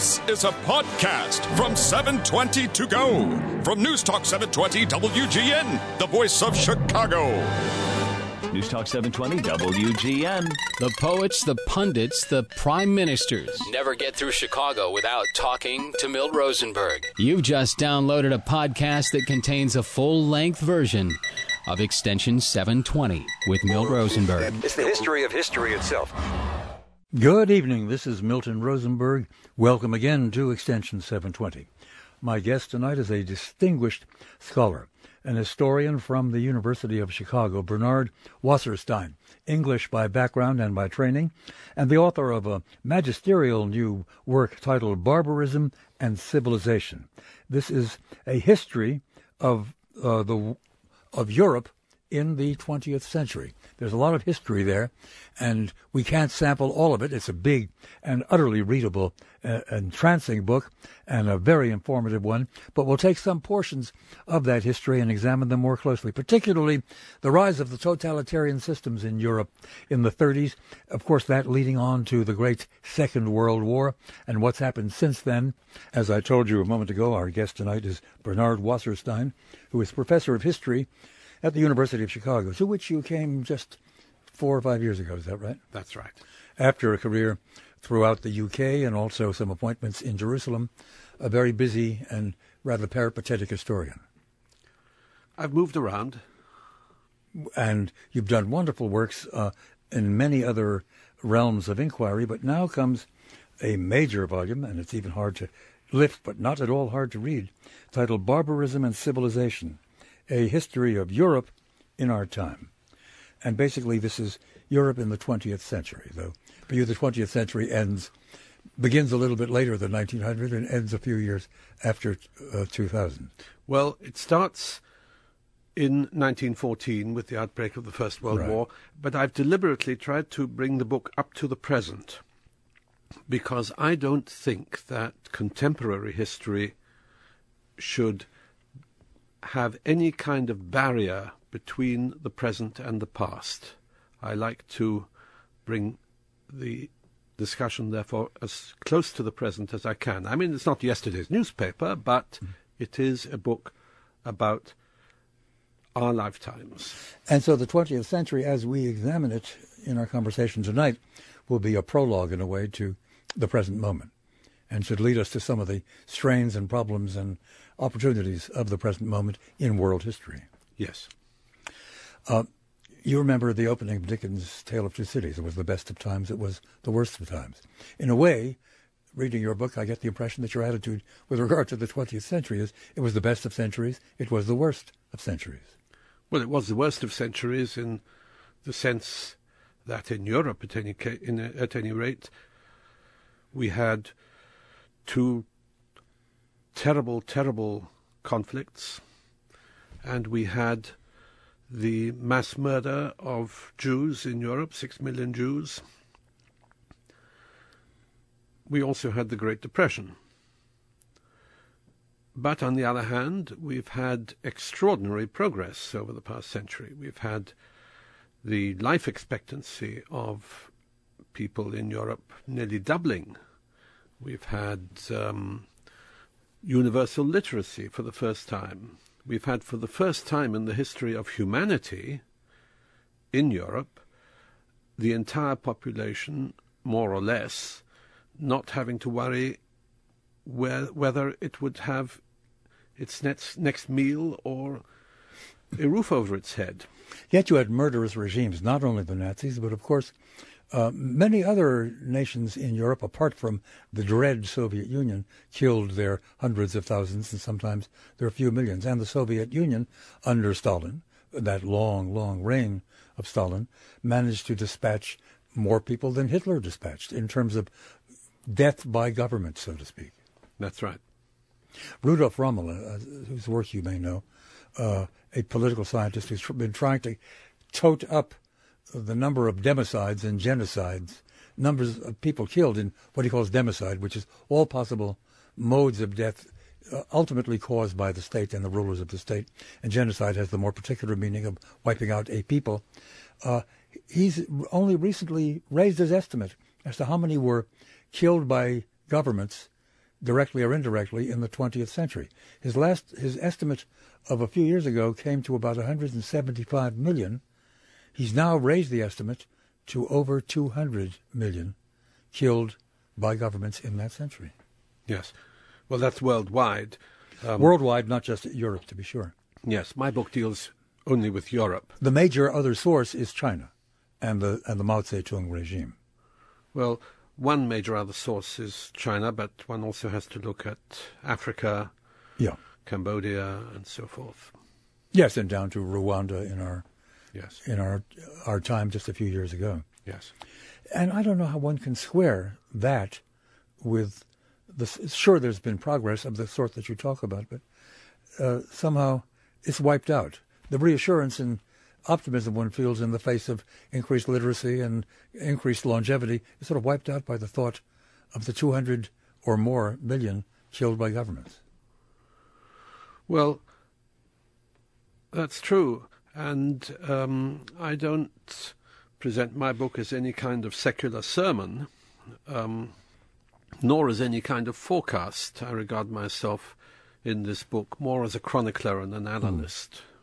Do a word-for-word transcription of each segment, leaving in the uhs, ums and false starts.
This is a podcast from seven twenty to go. From News Talk seven twenty W G N, the voice of Chicago. News Talk seven twenty W G N. The poets, the pundits, the prime ministers. Never get through Chicago without talking to Milt Rosenberg. You've just downloaded a podcast that contains a full-length version of Extension seven twenty with Milt Rosenberg. It's the history of history itself. Good evening. This is Milton Rosenberg. Welcome again to Extension seven twenty. My guest tonight is a distinguished scholar, an historian from the University of Chicago, Bernard Wasserstein, English by background and by training, and the author of a magisterial new work titled Barbarism and Civilization. This is a history of uh, the of Europe in the twentieth century. There's a lot of history there, and we can't sample all of it. It's a big and utterly readable, uh, entrancing book, and a very informative one. But we'll take some portions of that history and examine them more closely, particularly the rise of the totalitarian systems in Europe in the thirties. Of course, that leading on to the great Second World War and what's happened since then. As I told you a moment ago, our guest tonight is Bernard Wasserstein, who is professor of history at the University of Chicago, to which you came just four or five years ago. Is that right? That's right. After a career throughout the U K and also some appointments in Jerusalem, a very busy and rather peripatetic historian. I've moved around. And you've done wonderful works uh, in many other realms of inquiry, but now comes a major volume, and it's even hard to lift, but not at all hard to read, titled Barbarism and Civilization, A History of Europe in Our Time. And basically this is Europe in the twentieth century, though for you the twentieth century ends, begins a little bit later than nineteen hundred and ends a few years after uh, two thousand. Well, it starts in nineteen fourteen with the outbreak of the First World Right. War, but I've deliberately tried to bring the book up to the present because I don't think that contemporary history should have any kind of barrier between the present and the past. I like to bring the discussion, therefore, as close to the present as I can. I mean, it's not yesterday's newspaper, but mm. it is a book about our lifetimes. And so the twentieth century, as we examine it in our conversation tonight, will be a prologue, in a way, to the present moment, and should lead us to some of the strains and problems and opportunities of the present moment in world history. Yes. Uh, you remember the opening of Dickens' Tale of Two Cities. It was the best of times. It was the worst of times. In a way, reading your book, I get the impression that your attitude with regard to the twentieth century is it was the best of centuries, it was the worst of centuries. Well, it was the worst of centuries in the sense that in Europe, at any, ca- in, at any rate, we had two terrible, terrible conflicts, and we had the mass murder of Jews in Europe, six million Jews. We also had the Great Depression. But on the other hand, we've had extraordinary progress over the past century. We've had the life expectancy of people in Europe nearly doubling. We've had um, universal literacy for the first time. We've had, for the first time in the history of humanity in Europe, the entire population, more or less, not having to worry where, whether it would have its next, next meal or a roof over its head. Yet you had murderous regimes, not only the Nazis, but of course uh, many other nations in Europe, apart from the dread Soviet Union, killed their hundreds of thousands and sometimes their few millions. And the Soviet Union, under Stalin, that long, long reign of Stalin, managed to dispatch more people than Hitler dispatched in terms of death by government, so to speak. That's right. Rudolf Rommel, uh, whose work you may know, uh, a political scientist who's tr- been trying to tote up the number of democides and genocides, numbers of people killed in what he calls democide, which is all possible modes of death uh, ultimately caused by the state and the rulers of the state. And genocide has the more particular meaning of wiping out a people. Uh, he's only recently raised his estimate as to how many were killed by governments directly or indirectly, in the twentieth century. His last, his estimate of a few years ago came to about one hundred seventy-five million. He's now raised the estimate to over two hundred million killed by governments in that century. Yes. Well, that's worldwide. Um, worldwide, not just Europe, to be sure. Yes, my book deals only with Europe. The major other source is China and the and the Mao Zedong regime. Well, one major other source is China, but one also has to look at Africa, yeah, Cambodia, and so forth. Yes, and down to Rwanda in our yes in our our time just a few years ago. Yes, and I don't know how one can square that with the. Sure, there's been progress of the sort that you talk about, but uh, somehow it's wiped out. The reassurance and optimism one feels in the face of increased literacy and increased longevity is sort of wiped out by the thought of the two hundred or more million killed by governments. Well, that's true. And um, I don't present my book as any kind of secular sermon, um, nor as any kind of forecast. I regard myself in this book more as a chronicler and an analyst. Mm.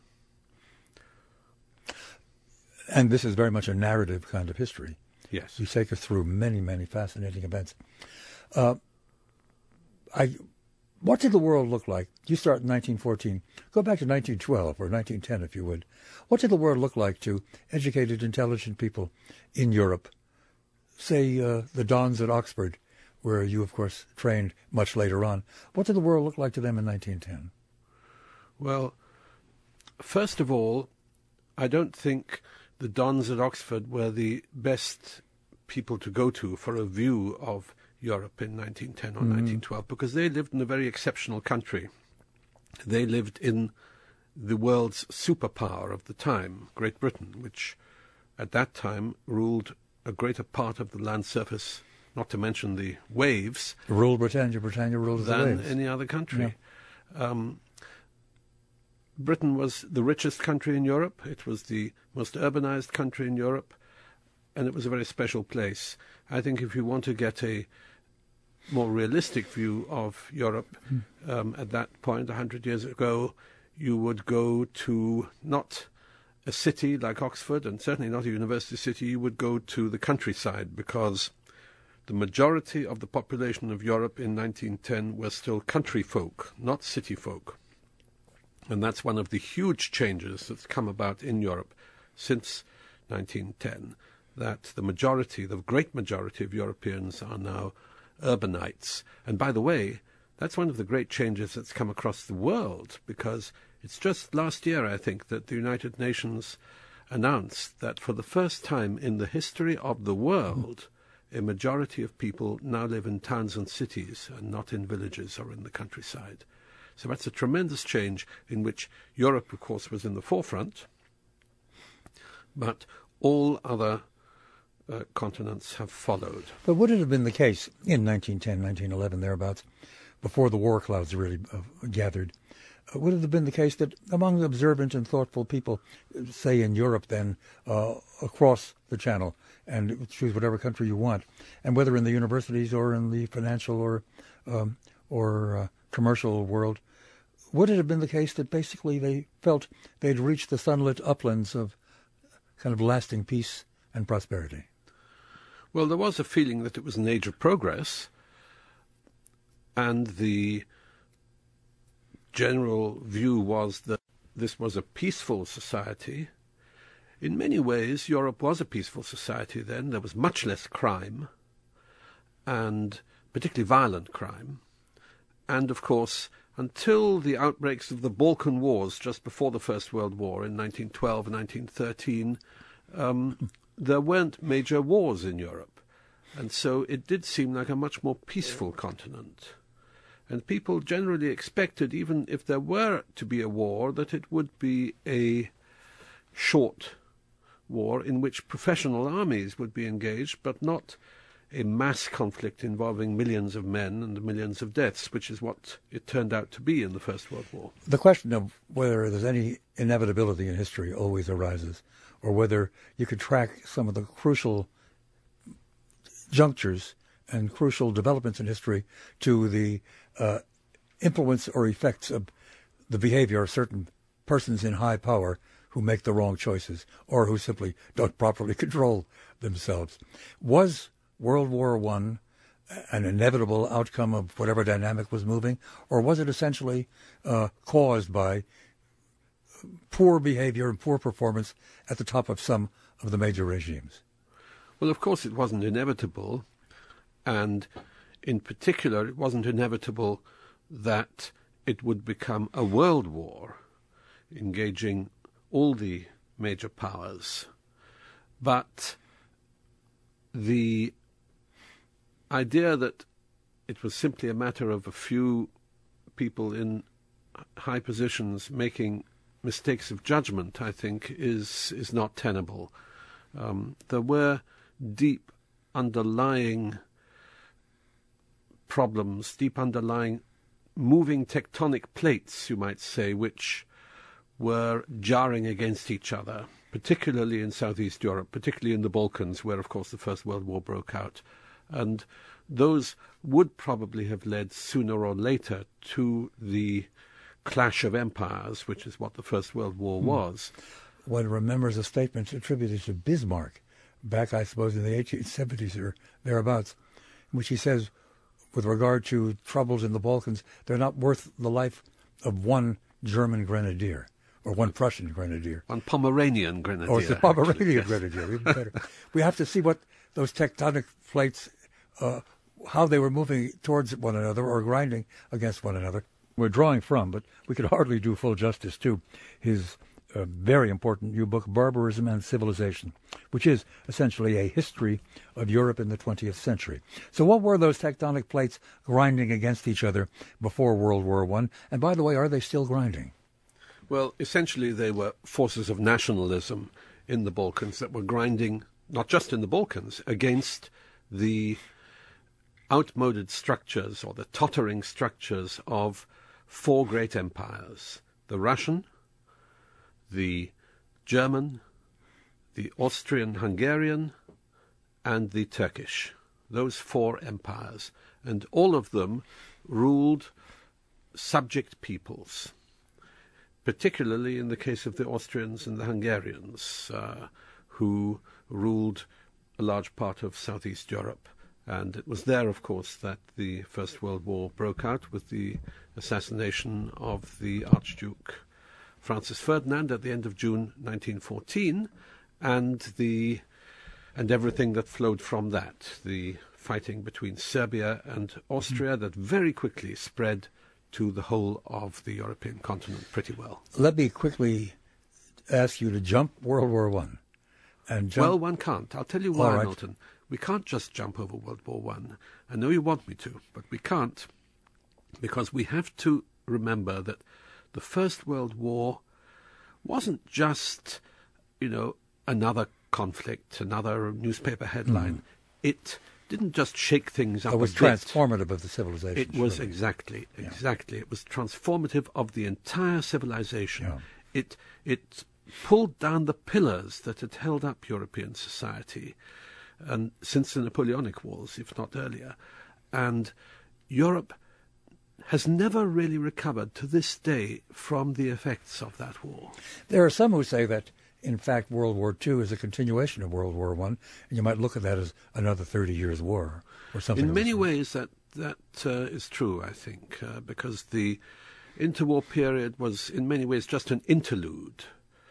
And this is very much a narrative kind of history. Yes. You take us through many, many fascinating events. Uh, I, what did the world look like? You start in nineteen fourteen. Go back to nineteen twelve or nineteen ten, if you would. What did the world look like to educated, intelligent people in Europe? Say uh, the Dons at Oxford, where you, of course, trained much later on. What did the world look like to them in nineteen ten? Well, first of all, I don't think the Dons at Oxford were the best people to go to for a view of Europe in nineteen ten or mm. nineteen twelve, because they lived in a very exceptional country. They lived in the world's superpower of the time, Great Britain, which at that time ruled a greater part of the land surface, not to mention the waves, ruled Britannia, Britannia ruled the waves, than any other country. Yeah. Um, Britain was the richest country in Europe. It was the most urbanized country in Europe, and it was a very special place. I think if you want to get a more realistic view of Europe mm. um, at that point, a hundred years ago, you would go to not a city like Oxford, and certainly not a university city. You would go to the countryside, because the majority of the population of Europe in nineteen ten were still country folk, not city folk. And that's one of the huge changes that's come about in Europe since nineteen ten, that the majority, the great majority of Europeans are now urbanites. And by the way, that's one of the great changes that's come across the world, because it's just last year, I think, that the United Nations announced that for the first time in the history of the world, a majority of people now live in towns and cities and not in villages or in the countryside. So that's a tremendous change in which Europe, of course, was in the forefront, but all other uh, continents have followed. But would it have been the case in nineteen ten, nineteen eleven, thereabouts, before the war clouds really uh, gathered, uh, would it have been the case that among observant and thoughtful people, say in Europe then, uh, across the Channel, and choose whatever country you want, and whether in the universities or in the financial or um, or uh, commercial world, would it have been the case that basically they felt they'd reached the sunlit uplands of kind of lasting peace and prosperity? Well, there was a feeling that it was an age of progress, and the general view was that this was a peaceful society. In many ways, Europe was a peaceful society then. There was much less crime, and particularly violent crime. And, of course, until the outbreaks of the Balkan Wars just before the First World War in nineteen twelve and nineteen thirteen, um, there weren't major wars in Europe. And so it did seem like a much more peaceful continent. And people generally expected, even if there were to be a war, that it would be a short war in which professional armies would be engaged, but not a mass conflict involving millions of men and millions of deaths, which is what it turned out to be in the First World War. The question of whether there's any inevitability in history always arises, or whether you could track some of the crucial junctures and crucial developments in history to the uh, influence or effects of the behavior of certain persons in high power who make the wrong choices or who simply don't properly control themselves. Was World War One an inevitable outcome of whatever dynamic was moving, or was it essentially uh, caused by poor behavior and poor performance at the top of some of the major regimes? Well, of course it wasn't inevitable, and in particular it wasn't inevitable that it would become a world war, engaging all the major powers. But the idea that it was simply a matter of a few people in high positions making mistakes of judgment, I think, is is not tenable. Um, there were deep underlying problems, deep underlying moving tectonic plates, you might say, which were jarring against each other, particularly in Southeast Europe, particularly in the Balkans, where, of course, the First World War broke out. And those would probably have led sooner or later to the clash of empires, which is what the First World War was. One remembers a statement attributed to Bismarck back, I suppose, in the eighteen seventies or thereabouts, in which he says, with regard to troubles in the Balkans, they're not worth the life of one German grenadier or one Prussian grenadier. One Pomeranian grenadier. Or it's a Pomeranian yes. grenadier, even better. We have to see what those tectonic plates, uh, how they were moving towards one another or grinding against one another. We're drawing from, but we could hardly do full justice to his uh, very important new book, Barbarism and Civilization, which is essentially a history of Europe in the twentieth century. So what were those tectonic plates grinding against each other before World War One? And by the way, are they still grinding? Well, essentially they were forces of nationalism in the Balkans that were grinding, not just in the Balkans, against the outmoded structures or the tottering structures of four great empires: the Russian, the German, the Austrian-Hungarian, and the Turkish. Those four empires. And all of them ruled subject peoples, particularly in the case of the Austrians and the Hungarians, uh, who ruled a large part of Southeast Europe. And it was there, of course, that the First World War broke out with the assassination of the Archduke Francis Ferdinand at the end of June nineteen fourteen, and the and everything that flowed from that, the fighting between Serbia and Austria that very quickly spread to the whole of the European continent pretty well. Let me quickly ask you to jump World War One. And jump... Well, one can't. I'll tell you why, right. Milton. We can't just jump over World War One. I know you want me to, but we can't, because we have to remember that the First World War wasn't just, you know, another conflict, another newspaper headline. Mm. It didn't just shake things up. It was a bit. transformative of the civilization. It was surely. exactly, Yeah. exactly. It was transformative of the entire civilization. Yeah. It it pulled down the pillars that had held up European society, and since the Napoleonic Wars, if not earlier, and Europe has never really recovered to this day from the effects of that war. There are some who say that, in fact, World War Two is a continuation of World War One, and you might look at that as another thirty years war or something. In of many the ways, that that uh, is true, I think, uh, because the interwar period was in many ways just an interlude.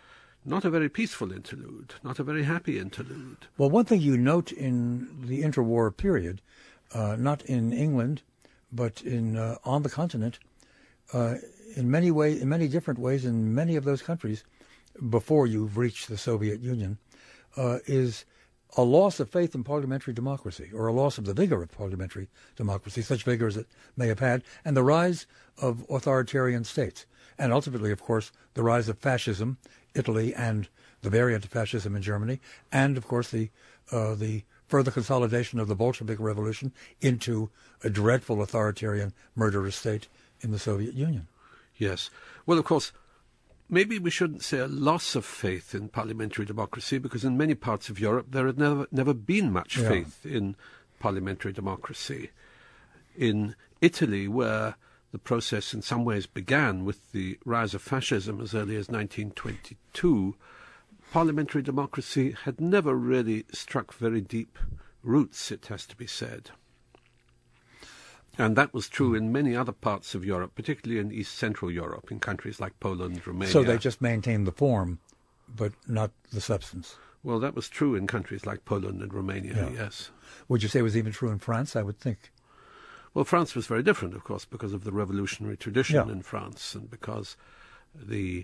Not a very peaceful interlude, not a very happy interlude. Well, one thing you note in the interwar period, uh, not in England, but in uh, on the continent, uh, in many ways, in many different ways, in many of those countries, before you've reached the Soviet Union, uh, is a loss of faith in parliamentary democracy, or a loss of the vigor of parliamentary democracy, such vigor as it may have had, and the rise of authoritarian states, and ultimately, of course, the rise of fascism, Italy, and the variant of fascism in Germany, and, of course, the uh, the further consolidation of the Bolshevik Revolution into a dreadful authoritarian murderous state in the Soviet Union. Yes. Well, of course, maybe we shouldn't say a loss of faith in parliamentary democracy, because in many parts of Europe there had never never been much Yeah. faith in parliamentary democracy. In Italy, where the process in some ways began with the rise of fascism as early as nineteen twenty-two, parliamentary democracy had never really struck very deep roots, it has to be said. And that was true in many other parts of Europe, particularly in East Central Europe, in countries like Poland, Romania. So they just maintained the form, but not the substance. Well, that was true in countries like Poland and Romania, Yeah. yes. Would you say it was even true in France, I would think? Well, France was very different, of course, because of the revolutionary tradition Yeah. in France and because the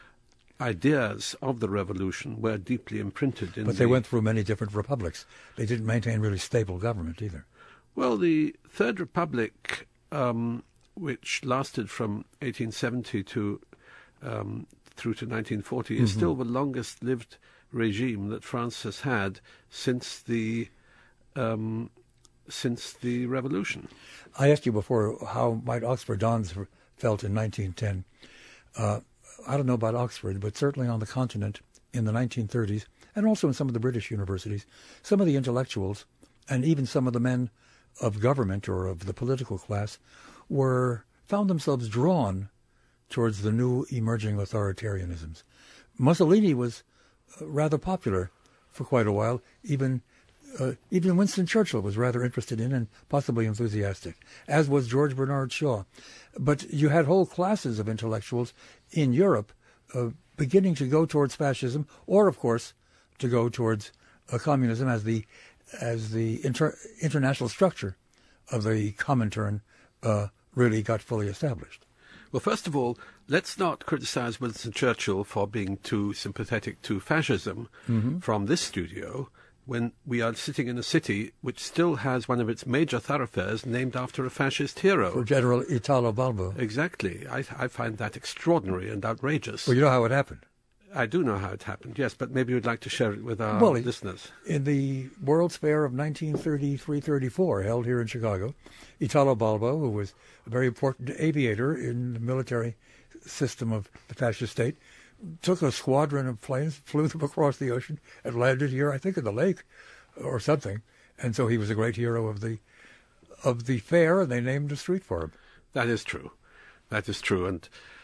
ideas of the revolution were deeply imprinted in But they the, went through many different republics. They didn't maintain really stable government either. Well, the Third Republic, um, which lasted from eighteen seventy to um, through to nineteen forty, is Mhm. still the longest-lived regime that France has had since the um, since the revolution. I asked you before how might Oxford Dons felt in nineteen ten. Uh, I don't know about Oxford, but certainly on the continent in the nineteen thirties, and also in some of the British universities, some of the intellectuals and even some of the men of government or of the political class were found themselves drawn towards the new emerging authoritarianisms. Mussolini was uh, rather popular for quite a while. Even uh, even Winston Churchill was rather interested in and possibly enthusiastic, as was George Bernard Shaw. But you had whole classes of intellectuals in Europe uh, beginning to go towards fascism, or, of course, to go towards uh, communism as the as the inter- international structure of the Comintern uh, really got fully established. Well, first of all, let's not criticize Winston Churchill for being too sympathetic to fascism Mm-hmm. from this studio when we are sitting in a city which still has one of its major thoroughfares named after a fascist hero. For General Italo Balbo. Exactly. I, I find that extraordinary and outrageous. Well, you know how it happened. I do know how it happened, yes, but maybe you'd like to share it with our Well, it- listeners. In the World's Fair of nineteen thirty-three thirty-four, held here in Chicago, Italo Balbo, who was a very important aviator in the military system of the fascist state, took a squadron of planes, flew them across the ocean, and landed here, I think, in the lake or something. And so he was a great hero of the of the fair, and they named a street for him. That is true. That is true. And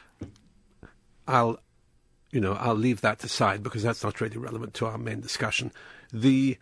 I'll, you know, I'll leave that aside because that's not really relevant to our main discussion. The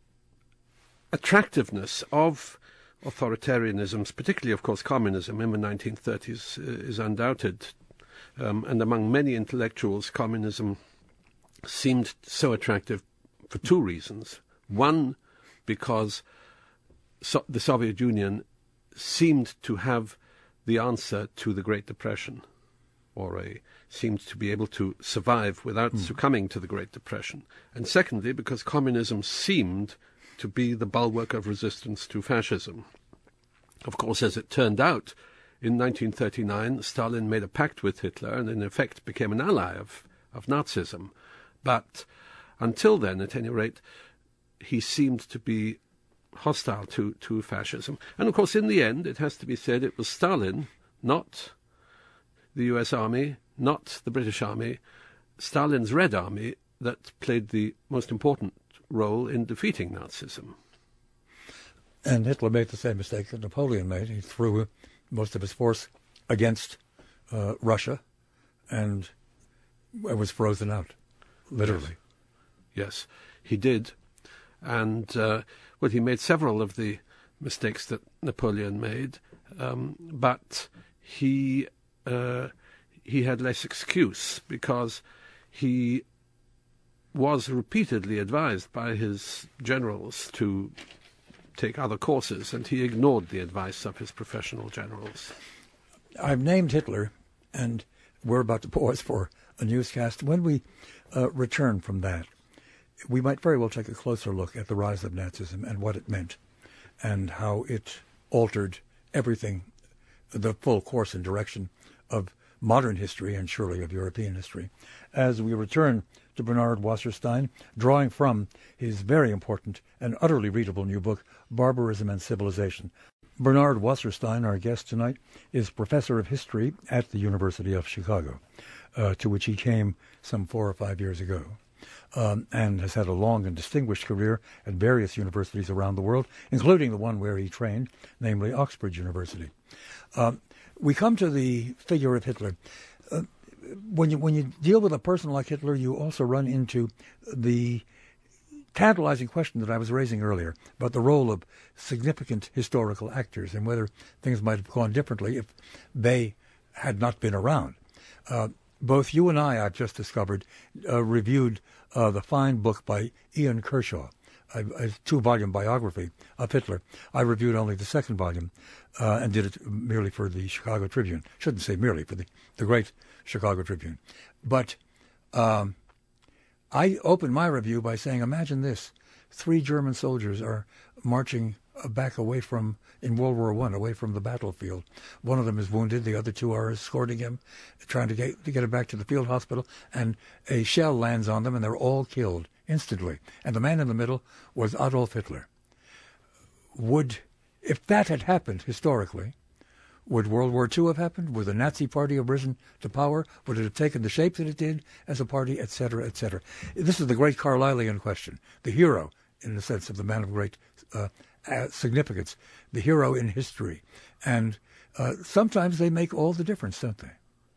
attractiveness of authoritarianisms, particularly, of course, communism in the nineteen thirties, uh, is undoubted. Um, and among many intellectuals, communism seemed so attractive for two reasons. One, because so- the Soviet Union seemed to have the answer to the Great Depression, or a, seemed to be able to survive without mm. succumbing to the Great Depression. And secondly, because communism seemed to be the bulwark of resistance to fascism. Of course, as it turned out, in nineteen thirty-nine, Stalin made a pact with Hitler and in effect became an ally of, of Nazism. But until then, at any rate, he seemed to be hostile to, to fascism. And of course, in the end, it has to be said, it was Stalin, not the U S Army, not the British Army, Stalin's Red Army, that played the most important role in defeating Nazism. And Hitler made the same mistake that Napoleon made. He threw most of his force against uh, Russia, and it was frozen out, literally. Yes, yes he did. And, uh, well, he made several of the mistakes that Napoleon made, um, but he uh, he had less excuse because he was repeatedly advised by his generals to take other courses, and he ignored the advice of his professional generals. I've named Hitler, and we're about to pause for a newscast. When we uh, return from that, we might very well take a closer look at the rise of Nazism and what it meant, and how it altered everything, the full course and direction of modern history and surely of European history. As we return to Bernard Wasserstein, drawing from his very important and utterly readable new book, Barbarism and Civilization. Bernard Wasserstein, our guest tonight, is professor of history at the University of Chicago, uh, to which he came some four or five years ago. um, and has had a long and distinguished career at various universities around the world, including the one where he trained, namely Oxford University. Um, we come to the figure of Hitler. Uh, when you when you deal with a person like Hitler, you also run into the tantalizing question that I was raising earlier about the role of significant historical actors and whether things might have gone differently if they had not been around. Uh, both you and I, I've just discovered, uh, reviewed uh, the fine book by Ian Kershaw, a, a two-volume biography of Hitler. I reviewed only the second volume uh, and did it merely for the Chicago Tribune. Shouldn't say merely, for the, the great Chicago Tribune. But um, I opened my review by saying, imagine this. Three German soldiers are marching back away from, in World War One, away from the battlefield. One of them is wounded. The other two are escorting him, trying to get, to get him back to the field hospital. And a shell lands on them, and they're all killed instantly. And the man in the middle was Adolf Hitler. Would, if that had happened historically, would World War Two have happened? Would the Nazi Party have risen to power? Would it have taken the shape that it did as a party, et cetera, et cetera? This is the great Carlylean question. The hero, in the sense of the man of great uh, significance, the hero in history. And uh, sometimes they make all the difference, don't they?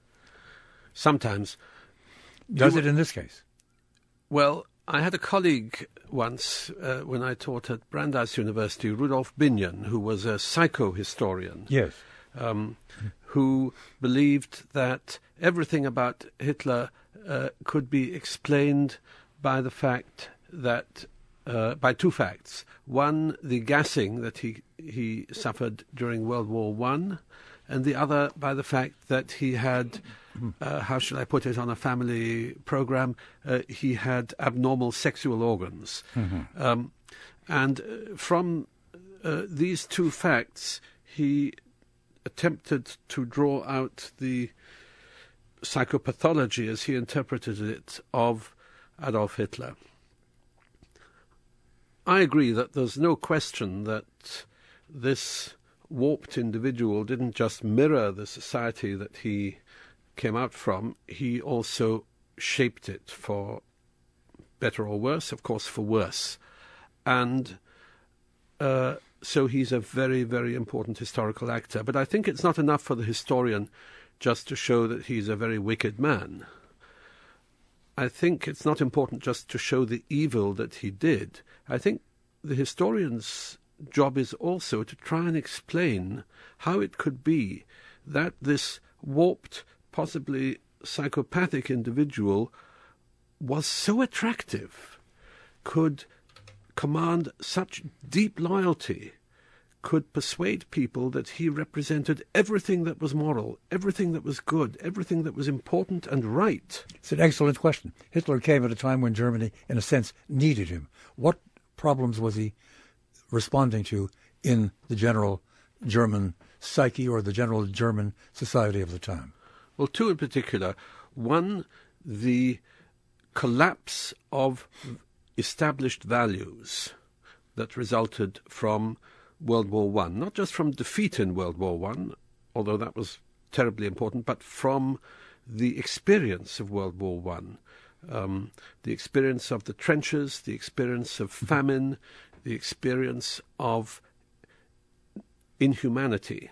Sometimes. Does you, it in this case? Well, I had a colleague once uh, when I taught at Brandeis University, Rudolf Binion, who was a psychohistorian. Yes. Um, who believed that everything about Hitler uh, could be explained by the fact that, uh, by two facts. One, the gassing that he he suffered during World War One, and the other by the fact that he had, uh, how shall I put it, on a family program, uh, he had abnormal sexual organs. Mm-hmm. Um, and uh, from uh, these two facts, he attempted to draw out the psychopathology, as he interpreted it, of Adolf Hitler. I agree that there's no question that this warped individual didn't just mirror the society that he came out from, he also shaped it for better or worse, of course for worse. And uh, so he's a very, very important historical actor. But I think it's not enough for the historian just to show that he's a very wicked man. I think it's not important just to show the evil that he did. I think the historian's job is also to try and explain how it could be that this warped, possibly psychopathic individual was so attractive, could command such deep loyalty, could persuade people that he represented everything that was moral, everything that was good, everything that was important and right. It's an excellent question. Hitler came at a time when Germany, in a sense, needed him. What problems was he responding to in the general German psyche or the general German society of the time? Well, two in particular. One, the collapse of established values that resulted from World War One, not just from defeat in World War One, although that was terribly important, but from the experience of World War One, um, the experience of the trenches, the experience of famine, the experience of inhumanity.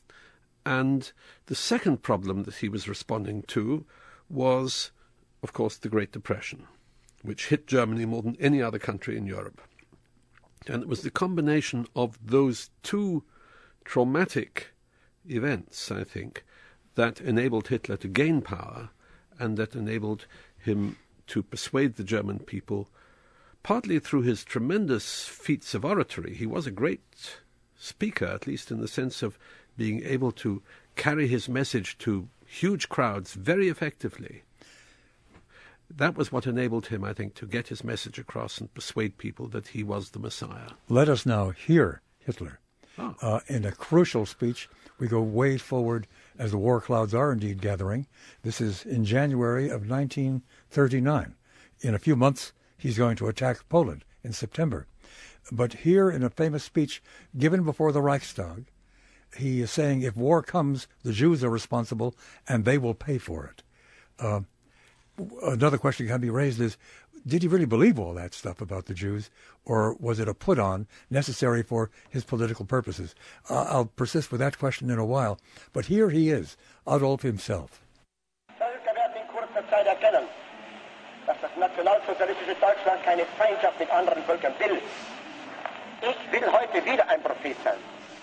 And the second problem that he was responding to was, of course, the Great Depression, which hit Germany more than any other country in Europe. And it was the combination of those two traumatic events, I think, that enabled Hitler to gain power and that enabled him to persuade the German people, partly through his tremendous feats of oratory. He was a great speaker, at least in the sense of being able to carry his message to huge crowds very effectively. That was what enabled him, I think, to get his message across and persuade people that he was the Messiah. Let us now hear Hitler. Oh. Uh, in a crucial speech, we go way forward as the war clouds are indeed gathering. This is in January of nineteen thirty-nine. In a few months, he's going to attack Poland in September. But here in a famous speech given before the Reichstag, he is saying if war comes, the Jews are responsible and they will pay for it. Uh, another question can be raised is, did he really believe all that stuff about the Jews, or was it a put-on necessary for his political purposes? Uh, I'll persist with that question in a while, but here he is, Adolf himself. Völker werden in kurzer Zeit erkennen, dass das nationalsozialistische Deutschland keine Feindschaft mit anderen Völkern will. Ich will heute wieder ein Prophet sein.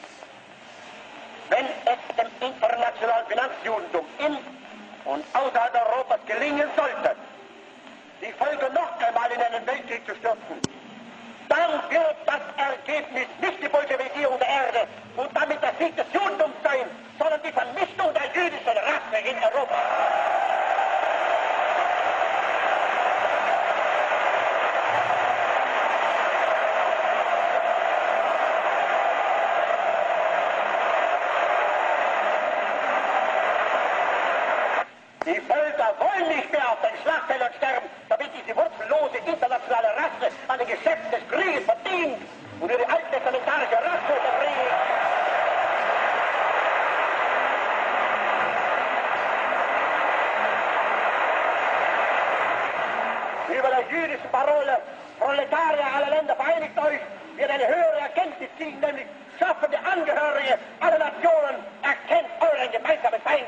Wenn es dem internationalen Finanzjudentum in und außerhalb Europas gelingen sollte, die Völker noch einmal in einen Weltkrieg zu stürzen, dann wird das Ergebnis nicht die Bolschewisierung der Erde und damit der Sieg des Judentums sein, sondern die Vernichtung der jüdischen Rasse in Europa. Die Völker wollen nicht mehr auf den Schlachtfeldern sterben, damit diese wurzellose internationale Rasse an den Geschäften des Krieges verdient und ihre alttestamentarische Rasse verbringt. Über der jüdischen Parole, Proletarier aller Länder, vereinigt euch, wird eine höhere Erkenntnis ziehen, nämlich schaffende Angehörige aller Nationen, erkennt euren gemeinsamen Feind.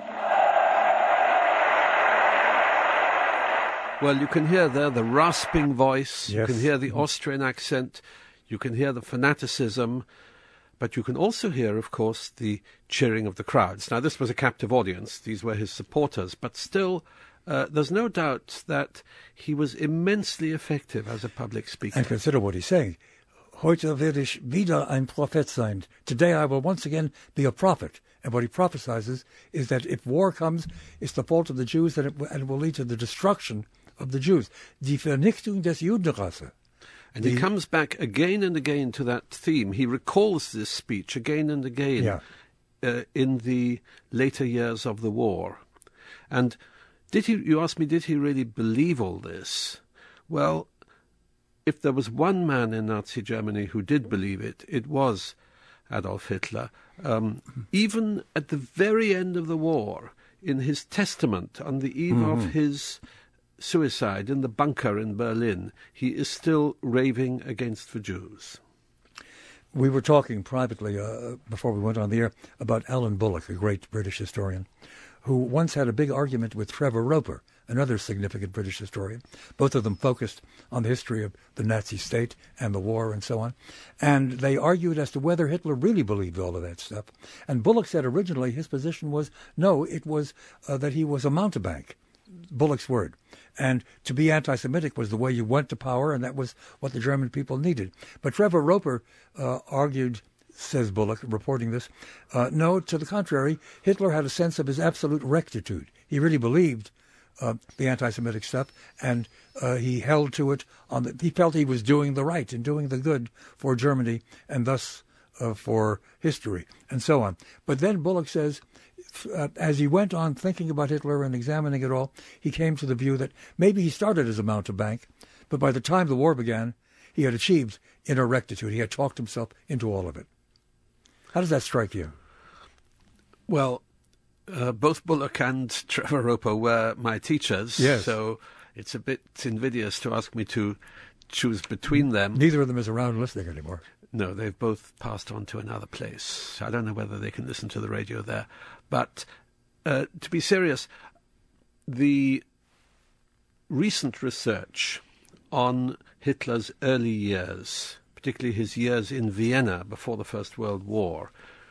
Well, you can hear there the rasping voice, Yes. you can hear the Austrian accent, you can hear the fanaticism, but you can also hear, of course, the cheering of the crowds. Now, this was a captive audience. These were his supporters, but still, uh, there's no doubt that he was immensely effective as a public speaker. And consider what he's saying. Heute werde ich wieder ein Prophet sein. Today I will once again be a prophet. And what he prophesizes is that if war comes, it's the fault of the Jews and it, and it will lead to the destruction of the Jews. Die Vernichtung des Judenrasse. And the, he comes back again and again to that theme. He recalls this speech again and again yeah. uh, in the later years of the war. And did he? You asked me, did he really believe all this? Well, if there was one man in Nazi Germany who did believe it, it was Adolf Hitler. Um, even at the very end of the war, in his testament on the eve mm-hmm. of his suicide in the bunker in Berlin, he is still raving against the Jews. We were talking privately uh, before we went on the air about Alan Bullock, a great British historian, who once had a big argument with Trevor Roper, another significant British historian. Both of them focused on the history of the Nazi state and the war and so on. And they argued as to whether Hitler really believed all of that stuff. And Bullock said originally his position was, no, it was uh, that he was a mountebank, Bullock's word. And to be anti-Semitic was the way you went to power, and that was what the German people needed. But Trevor Roper uh, argued, says Bullock, reporting this, uh, no, to the contrary, Hitler had a sense of his absolute rectitude. He really believed uh, the anti-Semitic stuff, and uh, he held to it. On the, he felt he was doing the right and doing the good for Germany, and thus uh, for history, and so on. But then Bullock says, uh, as he went on thinking about Hitler and examining it all, he came to the view that maybe he started as a mountebank, but by the time the war began, he had achieved inner rectitude. He had talked himself into all of it. How does that strike you? Well, uh, both Bullock and Trevor Roper were my teachers, yes. So it's a bit invidious to ask me to choose between them. Neither of them is around listening anymore. No, they've both passed on to another place. I don't know whether they can listen to the radio there. But uh, to be serious, the recent research on Hitler's early years, particularly his years in Vienna before the First World War,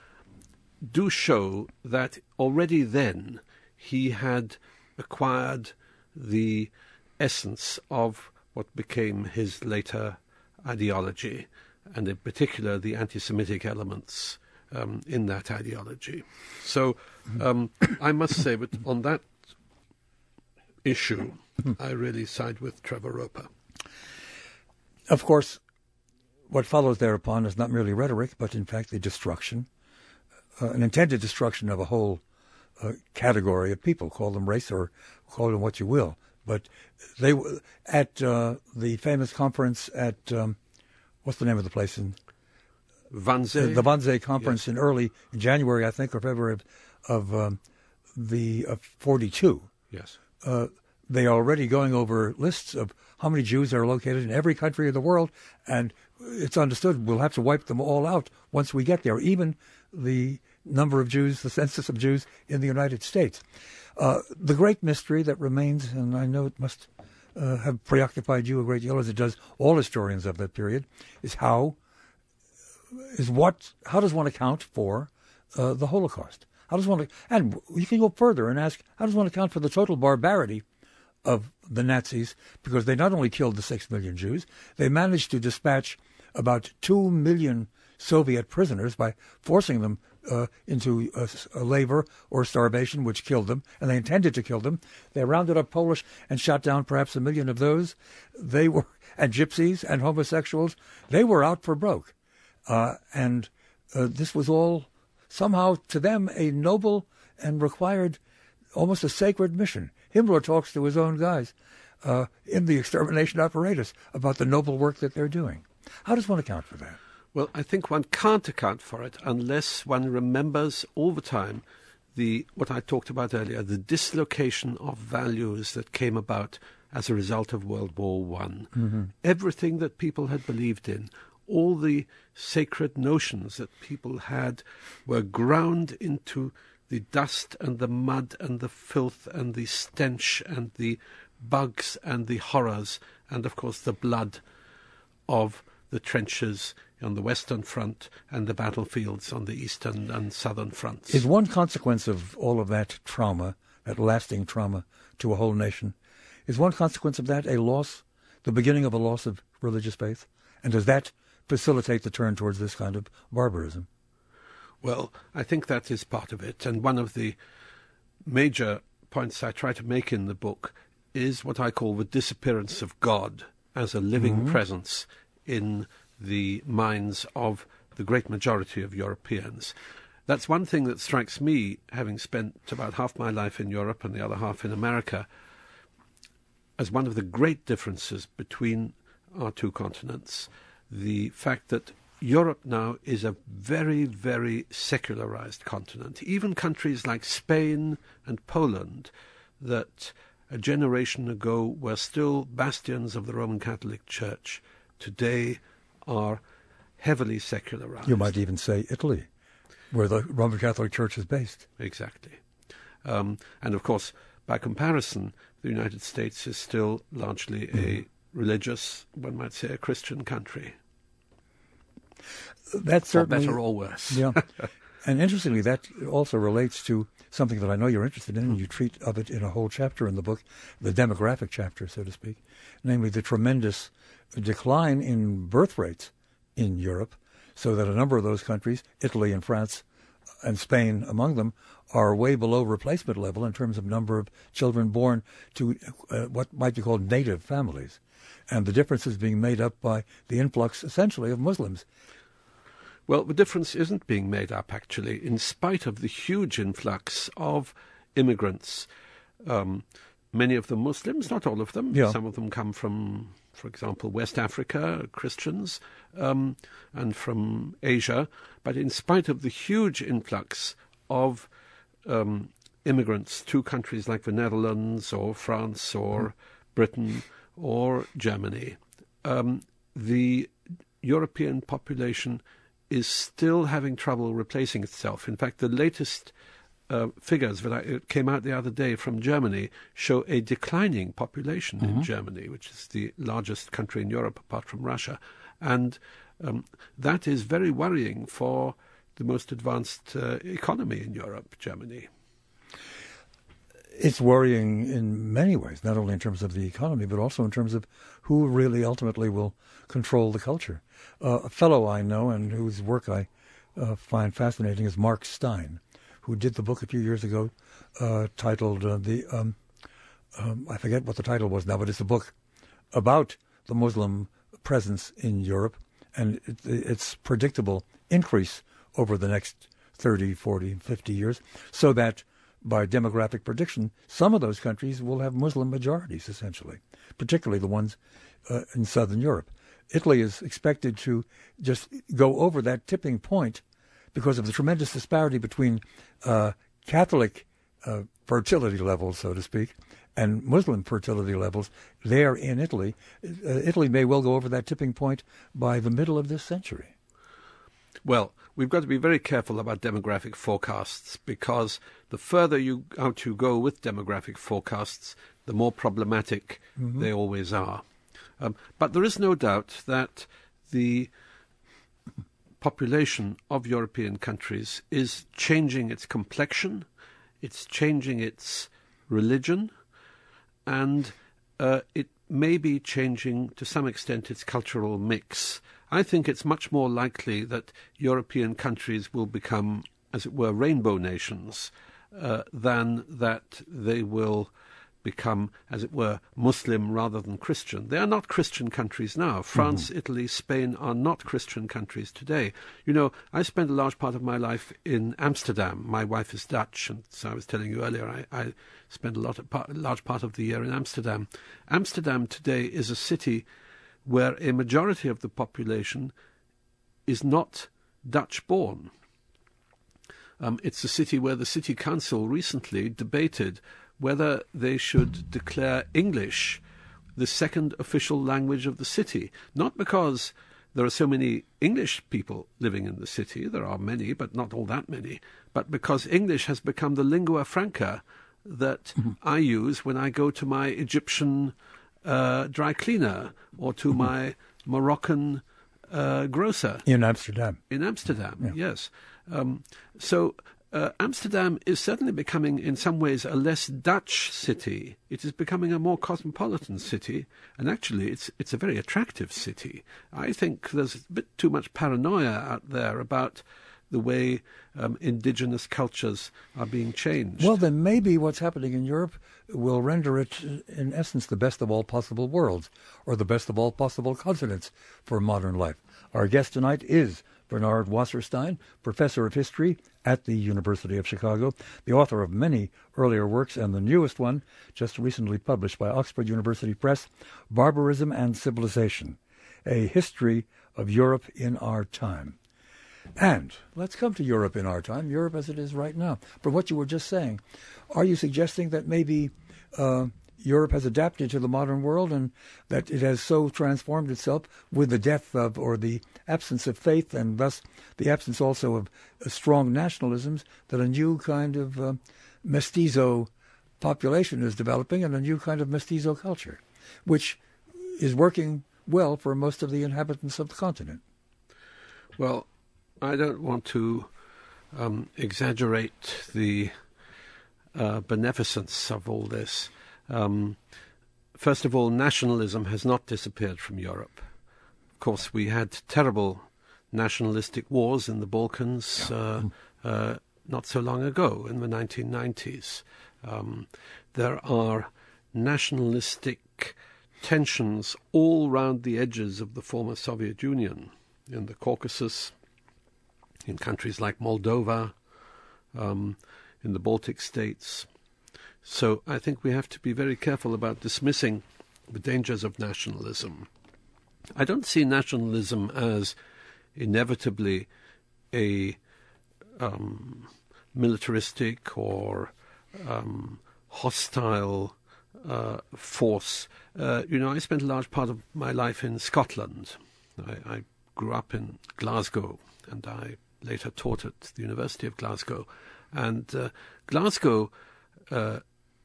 do show that already then he had acquired the essence of what became his later ideology, and in particular the anti-Semitic elements um, in that ideology. So um, I must say that on that issue, I really side with Trevor Roper. Of course, what follows thereupon is not merely rhetoric, but in fact the destruction, uh, an intended destruction of a whole uh, category of people. Call them race or call them what you will. But they at uh, the famous conference at, um, what's the name of the place? in Wannsee? The Wannsee conference yes. in early in January, I think, or February of, of um, the of forty-two. Yes. Uh, they are already going over lists of how many Jews are located in every country of the world, and it's understood we'll have to wipe them all out once we get there, even the number of Jews, the census of Jews in the United States. Uh, the great mystery that remains, and I know it must uh, have preoccupied you a great deal, as it does all historians of that period, is how is what how does one account for uh, the Holocaust? How does one, and you can go further and ask, how does one account for the total barbarity of the Nazis? Because they not only killed the six million Jews, they managed to dispatch about two million Soviet prisoners by forcing them uh, into uh, labor or starvation, which killed them, and they intended to kill them. They rounded up Polish and shot down perhaps a million of those. They were, and gypsies and homosexuals, they were out for broke. Uh, and uh, this was all somehow to them a noble and required almost a sacred mission. Himmler talks to his own guys uh, in the extermination apparatus about the noble work that they're doing. How does one account for that? Well, I think one can't account for it unless one remembers all the time the what I talked about earlier, the dislocation of values that came about as a result of World War One. Mm-hmm. Everything that people had believed in, all the sacred notions that people had, were ground into the dust and the mud and the filth and the stench and the bugs and the horrors and, of course, the blood of the trenches on the Western Front and the battlefields on the Eastern and Southern fronts. Is one consequence of all of that trauma, that lasting trauma to a whole nation, is one consequence of that a loss, the beginning of a loss of religious faith? And does that facilitate the turn towards this kind of barbarism? Well, I think that is part of it. And one of the major points I try to make in the book is what I call the disappearance of God as a living mm-hmm. presence in the minds of the great majority of Europeans. That's one thing that strikes me, having spent about half my life in Europe and the other half in America, as one of the great differences between our two continents, the fact that Europe now is a very, very secularized continent. Even countries like Spain and Poland, that a generation ago were still bastions of the Roman Catholic Church, today are heavily secularized. You might even say Italy, where the Roman Catholic Church is based. Exactly. Um, and of course, by comparison, the United States is still largely mm. a religious, one might say, a Christian country. That's certainly, or better or worse. Yeah. And interestingly, that also relates to something that I know you're interested in, and you treat of it in a whole chapter in the book, the demographic chapter, so to speak, namely the tremendous decline in birth rates in Europe, so that a number of those countries, Italy and France and Spain among them, are way below replacement level in terms of number of children born to uh, what might be called native families. And the difference is being made up by the influx, essentially, of Muslims. Well, the difference isn't being made up, actually, in spite of the huge influx of immigrants. Um, many of them Muslims, not all of them. Yeah. Some of them come from, for example, West Africa, Christians, um, and from Asia. But in spite of the huge influx of um, immigrants to countries like the Netherlands or France or mm. Britain or Germany, um, the European population is still having trouble replacing itself. In fact, the latest uh, figures that I, came out the other day from Germany show a declining population mm-hmm. in Germany, which is the largest country in Europe apart from Russia. And um, that is very worrying for the most advanced uh, economy in Europe, Germany. It's worrying in many ways, not only in terms of the economy, but also in terms of who really ultimately will control the culture. Uh, a fellow I know and whose work I uh, find fascinating is Mark Stein, who did the book a few years ago uh, titled, uh, the um, um, I forget what the title was now, but it's a book about the Muslim presence in Europe and it, its predictable increase over the next thirty, forty, fifty years, so that by demographic prediction, some of those countries will have Muslim majorities, essentially, particularly the ones uh, in southern Europe. Italy is expected to just go over that tipping point because of the tremendous disparity between uh, Catholic uh, fertility levels, so to speak, and Muslim fertility levels there in Italy, uh, Italy may well go over that tipping point by the middle of this century. Well, we've got to be very careful about demographic forecasts, because the further you out you go with demographic forecasts, the more problematic mm-hmm. they always are. Um, but there is no doubt that the population of European countries is changing its complexion, it's changing its religion, and uh, it may be changing to some extent its cultural mix. I think it's much more likely that European countries will become, as it were, rainbow nations, uh, than that they will become, as it were, Muslim rather than Christian. They are not Christian countries now. France, mm-hmm. Italy, Spain are not Christian countries today. You know, I spent a large part of my life in Amsterdam. My wife is Dutch, and so I was telling you earlier, I, I spent a lot of part, large part of the year in Amsterdam. Amsterdam today is a city where a majority of the population is not Dutch-born. Um, it's a city where the city council recently debated whether they should declare English the second official language of the city, not because there are so many English people living in the city, there are many, but not all that many, but because English has become the lingua franca that mm-hmm. I use when I go to my Egyptian uh, dry cleaner or to mm-hmm. my Moroccan uh, grocer. In Amsterdam. In Amsterdam, yeah. yes. Um, so... Uh, Amsterdam is certainly becoming, in some ways, a less Dutch city. It is becoming a more cosmopolitan city, and actually it's it's a very attractive city. I think there's a bit too much paranoia out there about the way um, indigenous cultures are being changed. Well, then maybe what's happening in Europe will render it, in essence, the best of all possible worlds, or the best of all possible continents for modern life. Our guest tonight is Bernard Wasserstein, professor of history at the University of Chicago, the author of many earlier works, and the newest one, just recently published by Oxford University Press, Barbarism and Civilization, A History of Europe in Our Time. And let's come to Europe in our time, Europe as it is right now. From what you were just saying, are you suggesting that maybe uh, Europe has adapted to the modern world and that it has so transformed itself with the death of, or the absence of faith, and thus the absence also of uh, strong nationalisms, that a new kind of uh, mestizo population is developing and a new kind of mestizo culture, which is working well for most of the inhabitants of the continent? Well, I don't want to um, exaggerate the uh, beneficence of all this. Um, first of all, nationalism has not disappeared from Europe. Of course, we had terrible nationalistic wars in the Balkans uh, uh, not so long ago, in the nineteen nineties. Um, there are nationalistic tensions all round the edges of the former Soviet Union, in the Caucasus, in countries like Moldova, um, in the Baltic states. So I think we have to be very careful about dismissing the dangers of nationalism. I don't see nationalism as inevitably a um, militaristic or um, hostile uh, force. Uh, you know, I spent a large part of my life in Scotland. I, I grew up in Glasgow, and I later taught at the University of Glasgow. And uh, Glasgow uh,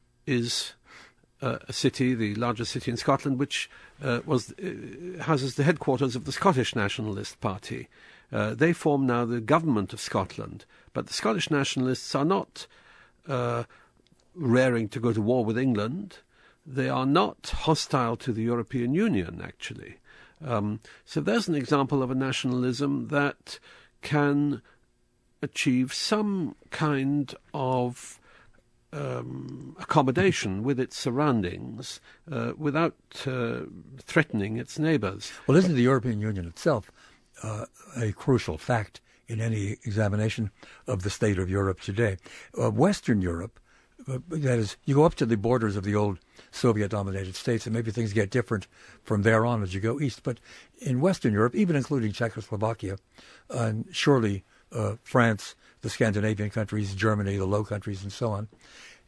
is uh, a city, the largest city in Scotland, which uh, was uh, houses the headquarters of the Scottish Nationalist Party. Uh, they form now the government of Scotland, but the Scottish Nationalists are not uh, raring to go to war with England. They are not hostile to the European Union, actually. Um, so there's an example of a nationalism that can achieve some kind of um, accommodation with its surroundings uh, without uh, threatening its neighbours. Well, isn't the European Union itself uh, a crucial fact in any examination of the state of Europe today? Uh, Western Europe, uh, that is, you go up to the borders of the old Soviet-dominated states, and maybe things get different from there on as you go east. But in Western Europe, even including Czechoslovakia, uh, and surely uh, France, the Scandinavian countries, Germany, the Low Countries, and so on,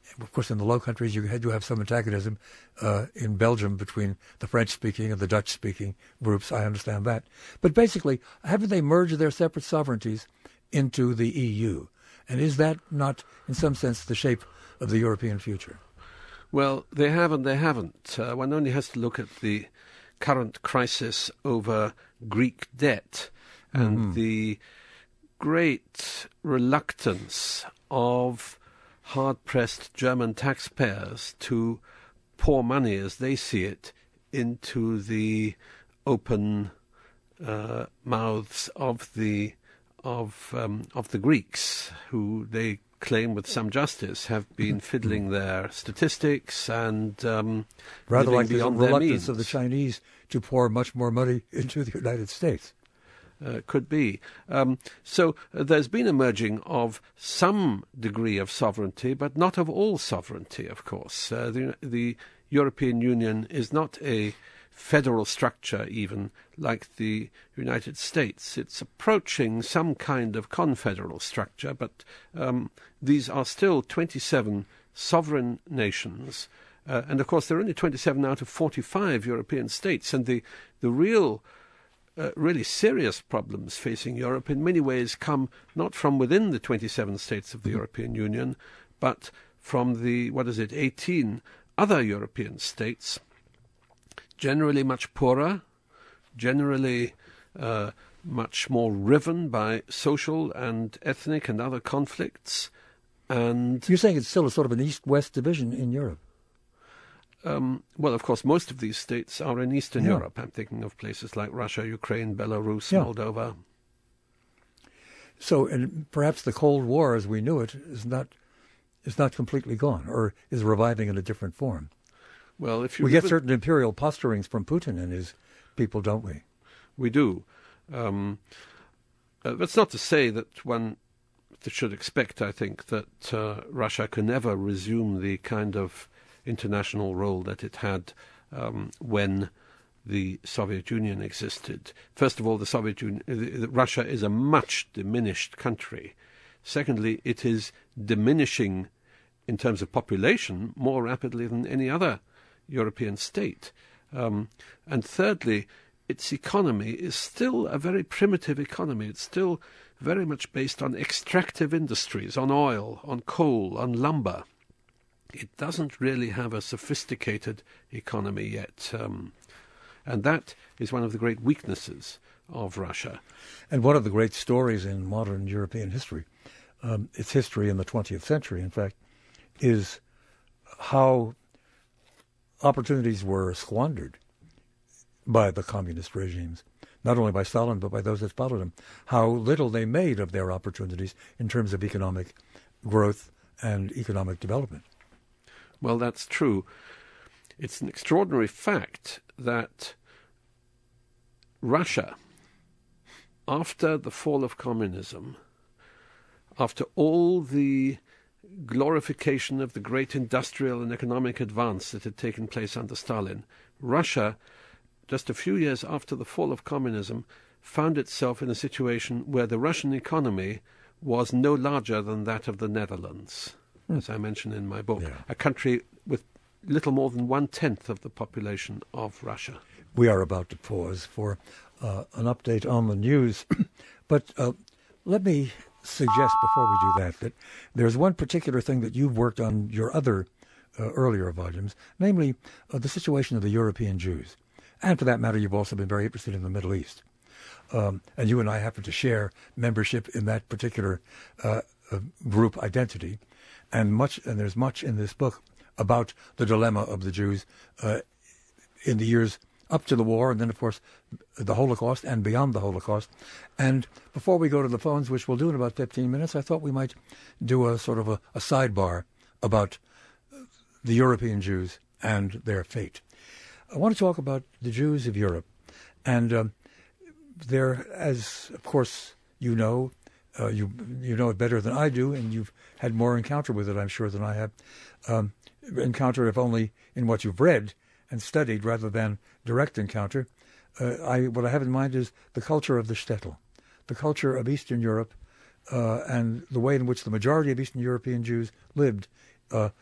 of course, in the Low Countries, you had you have some antagonism uh, in Belgium between the French-speaking and the Dutch-speaking groups. I understand that. But basically, haven't they merged their separate sovereignties into the E U? And is that not, in some sense, the shape of the European future? Well, they have and they haven't. Uh, one only has to look at the current crisis over Greek debt and mm-hmm. the great reluctance of hard-pressed German taxpayers to pour money, as they see it, into the open uh, mouths of the of um, of the Greeks, who they claim with some justice have been fiddling their statistics and um, rather like the beyond reluctance their means. of the Chinese to pour much more money into the United States. Uh, could be. Um, so uh, there's been a merging of some degree of sovereignty, but not of all sovereignty, of course. Uh, the, the European Union is not a federal structure even like the United States. It's approaching some kind of confederal structure, but um, these are still twenty-seven sovereign nations. Uh, and, of course, there are only twenty-seven out of forty-five European states, and the, the real Uh, really serious problems facing Europe in many ways come not from within the twenty-seven states of the European Union, but from the, what is it, eighteen other European states, generally much poorer, generally uh, much more riven by social and ethnic and other conflicts. And you're saying it's still a sort of an East-West division in Europe? Um, well, of course, most of these states are in Eastern yeah. Europe. I'm thinking of places like Russia, Ukraine, Belarus, yeah. Moldova. So, and perhaps the Cold War, as we knew it, is not is not completely gone, or is reviving in a different form. Well, if you we get certain imperial posturings from Putin and his people, don't we? We do. Um, uh, that's not to say that one should expect, I think, that uh, Russia can never resume the kind of international role that it had um, when the Soviet Union existed. First of all, the Soviet Union, uh, Russia is a much diminished country. Secondly, it is diminishing in terms of population more rapidly than any other European state. Um, and thirdly, its economy is still a very primitive economy. It's still very much based on extractive industries, on oil, on coal, on lumber. It doesn't really have a sophisticated economy yet. Um, and that is one of the great weaknesses of Russia. And one of the great stories in modern European history, um, its history in the twentieth century, in fact, is how opportunities were squandered by the communist regimes, not only by Stalin, but by those that followed him, how little they made of their opportunities in terms of economic growth and economic development. Well, that's true. It's an extraordinary fact that Russia, after the fall of communism, after all the glorification of the great industrial and economic advance that had taken place under Stalin, Russia, just a few years after the fall of communism, found itself in a situation where the Russian economy was no larger than that of the Netherlands, mm. as I mentioned in my book, yeah. a country with little more than one-tenth of the population of Russia. We are about to pause for uh, an update on the news, but uh, let me suggest before we do that that there's one particular thing that you've worked on your other uh, earlier volumes, namely uh, the situation of the European Jews. And for that matter, you've also been very interested in the Middle East. Um, and you and I happen to share membership in that particular uh, uh, group identity. And much, and there's much in this book about the dilemma of the Jews uh, in the years up to the war, and then, of course, the Holocaust and beyond the Holocaust. And before we go to the phones, which we'll do in about fifteen minutes, I thought we might do a sort of a, a sidebar about the European Jews and their fate. I want to talk about the Jews of Europe. And um, there, as, of course, you know, uh, you you know it better than I do, and you've had more encounter with it, I'm sure, than I have. Um, encounter, if only in what you've read and studied, rather than direct encounter. Uh, I what I have in mind is the culture of the shtetl, the culture of Eastern Europe, uh, and the way in which the majority of Eastern European Jews lived uh,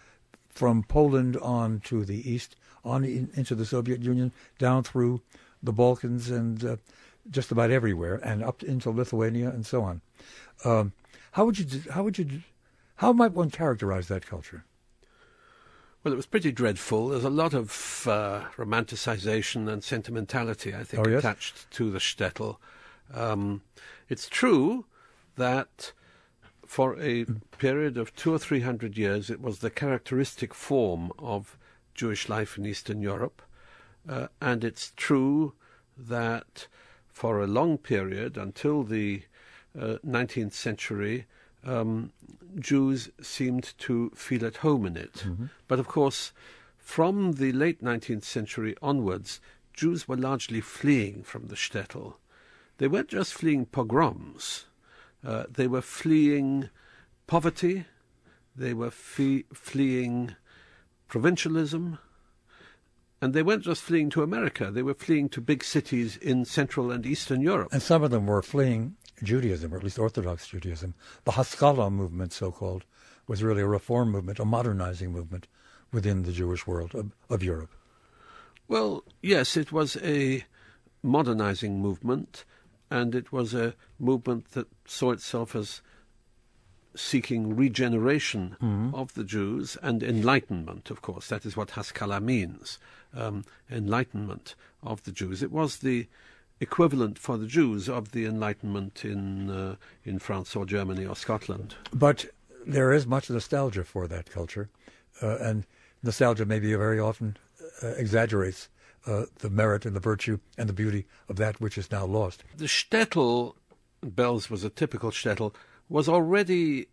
from Poland on to the east, on in, into the Soviet Union, down through the Balkans and uh, just about everywhere, and up into Lithuania and so on. Um, how would you? How would you? How might one characterize that culture? Well, it was pretty dreadful. There's a lot of uh, romanticization and sentimentality, I think, oh, yes? attached to the shtetl. Um, it's true that for a period of two or three hundred years, it was the characteristic form of Jewish life in Eastern Europe. Uh, and it's true that for a long period, until the uh, nineteenth century, um, Jews seemed to feel at home in it. Mm-hmm. But of course, from the late nineteenth century onwards, Jews were largely fleeing from the shtetl. They weren't just fleeing pogroms. Uh, they were fleeing poverty. They were fee- fleeing provincialism. And they weren't just fleeing to America. They were fleeing to big cities in Central and Eastern Europe. And some of them were fleeing Judaism, or at least Orthodox Judaism. The Haskalah movement, so-called, was really a reform movement, a modernizing movement within the Jewish world of, of Europe. Well, yes, it was a modernizing movement, and it was a movement that saw itself as seeking regeneration mm-hmm. of the Jews and enlightenment, of course. That is what Haskalah means, um, enlightenment of the Jews. It was the equivalent for the Jews of the Enlightenment in uh, in France or Germany or Scotland. But there is much nostalgia for that culture, uh, and nostalgia maybe very often uh, exaggerates uh, the merit and the virtue and the beauty of that which is now lost. The shtetl, Belz was a typical shtetl, was already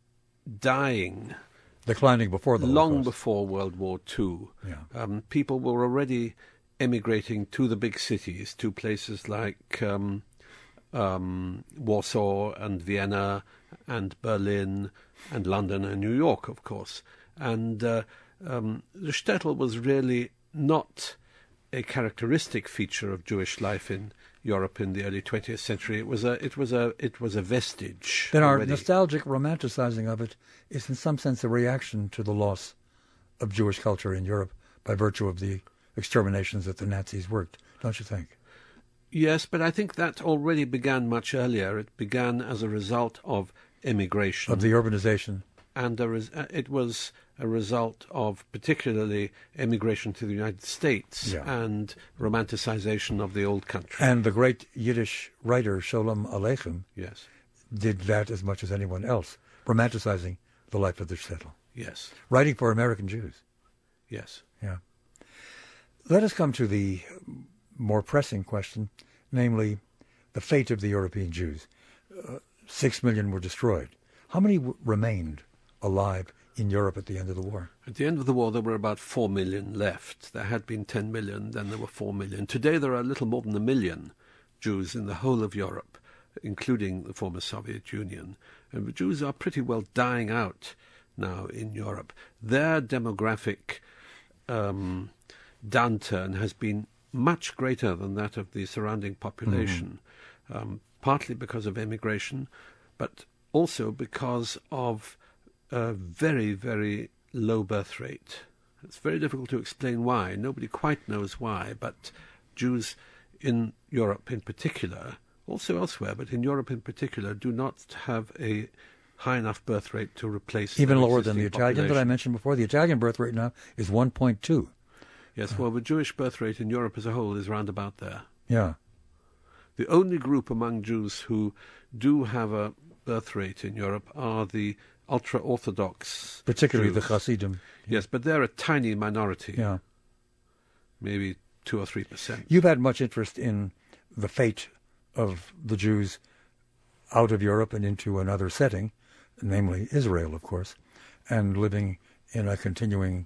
dying. Declining before the Long Holocaust. before World War Two. Yeah. Um, people were already emigrating to the big cities, to places like um, um, Warsaw and Vienna and Berlin and London and New York, of course. And uh, um, the shtetl was really not a characteristic feature of Jewish life in Europe in the early twentieth century. It was a, it was a, it was a vestige. Then our already. nostalgic romanticizing of it is in some sense a reaction to the loss of Jewish culture in Europe by virtue of the exterminations that the Nazis worked, don't you think? Yes, but I think that already began much earlier. It began as a result of emigration. Of the urbanization. And a res- it was a result of particularly emigration to the United States yeah. and romanticization of the old country. And the great Yiddish writer Sholem Aleichem yes. did that as much as anyone else, romanticizing the life of the shtetl. Yes. Writing for American Jews. Yes. Yeah. Let us come to the more pressing question, namely the fate of the European Jews. Uh, six million were destroyed. How many w- remained alive in Europe at the end of the war? At the end of the war, there were about four million left. There had been ten million, then there were four million. Today, there are a little more than a million Jews in the whole of Europe, including the former Soviet Union. And the Jews are pretty well dying out now in Europe. Their demographic um, downturn has been much greater than that of the surrounding population, mm-hmm. um, partly because of emigration, but also because of a very, very low birth rate. It's very difficult to explain why. Nobody quite knows why, but Jews in Europe in particular, also elsewhere, but in Europe in particular, do not have a high enough birth rate to replace even lower than the population. Italian that I mentioned before. The Italian birth rate now is one point two. Yes, well, the Jewish birth rate in Europe as a whole is round about there. Yeah. The only group among Jews who do have a birth rate in Europe are the ultra-Orthodox Particularly Jews. the Hasidim. Yes, but they're a tiny minority. Yeah. Maybe two or three percent. You've had much interest in the fate of the Jews out of Europe and into another setting, namely Israel, of course, and living in a continuing,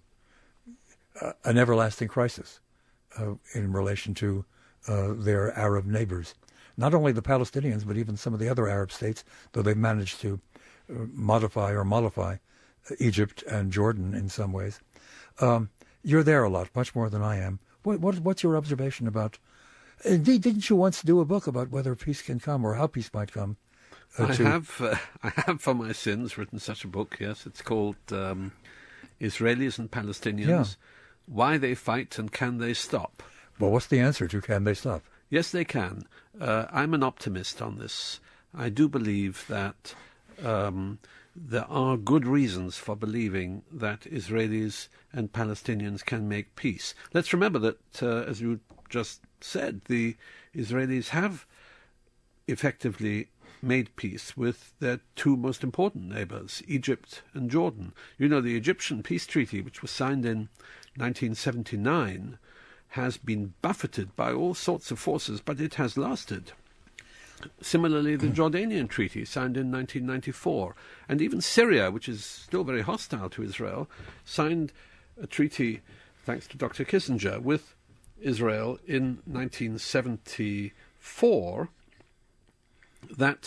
uh, an everlasting crisis uh, in relation to uh, their Arab neighbors. Not only the Palestinians, but even some of the other Arab states, though they've managed to uh, modify or mollify uh, Egypt and Jordan in some ways. Um, you're there a lot, much more than I am. What, what, what's your observation about... Indeed, didn't you once do a book about whether peace can come or how peace might come? Uh, I to... have, uh, I have for my sins written such a book. Yes, it's called um, Israelis and Palestinians, Yeah. why they fight and can they stop? Well, what's the answer to can they stop? Yes, they can. Uh, I'm an optimist on this. I do believe that um, there are good reasons for believing that Israelis and Palestinians can make peace. Let's remember that, uh, as you just said, the Israelis have effectively made peace with their two most important neighbors, Egypt and Jordan. You know, the Egyptian peace treaty, which was signed in nineteen seventy-nine, has been buffeted by all sorts of forces, but it has lasted. Similarly, the Jordanian treaty, signed in nineteen ninety-four, and even Syria, which is still very hostile to Israel, signed a treaty, thanks to Doctor Kissinger, with Israel in nineteen seventy-four, that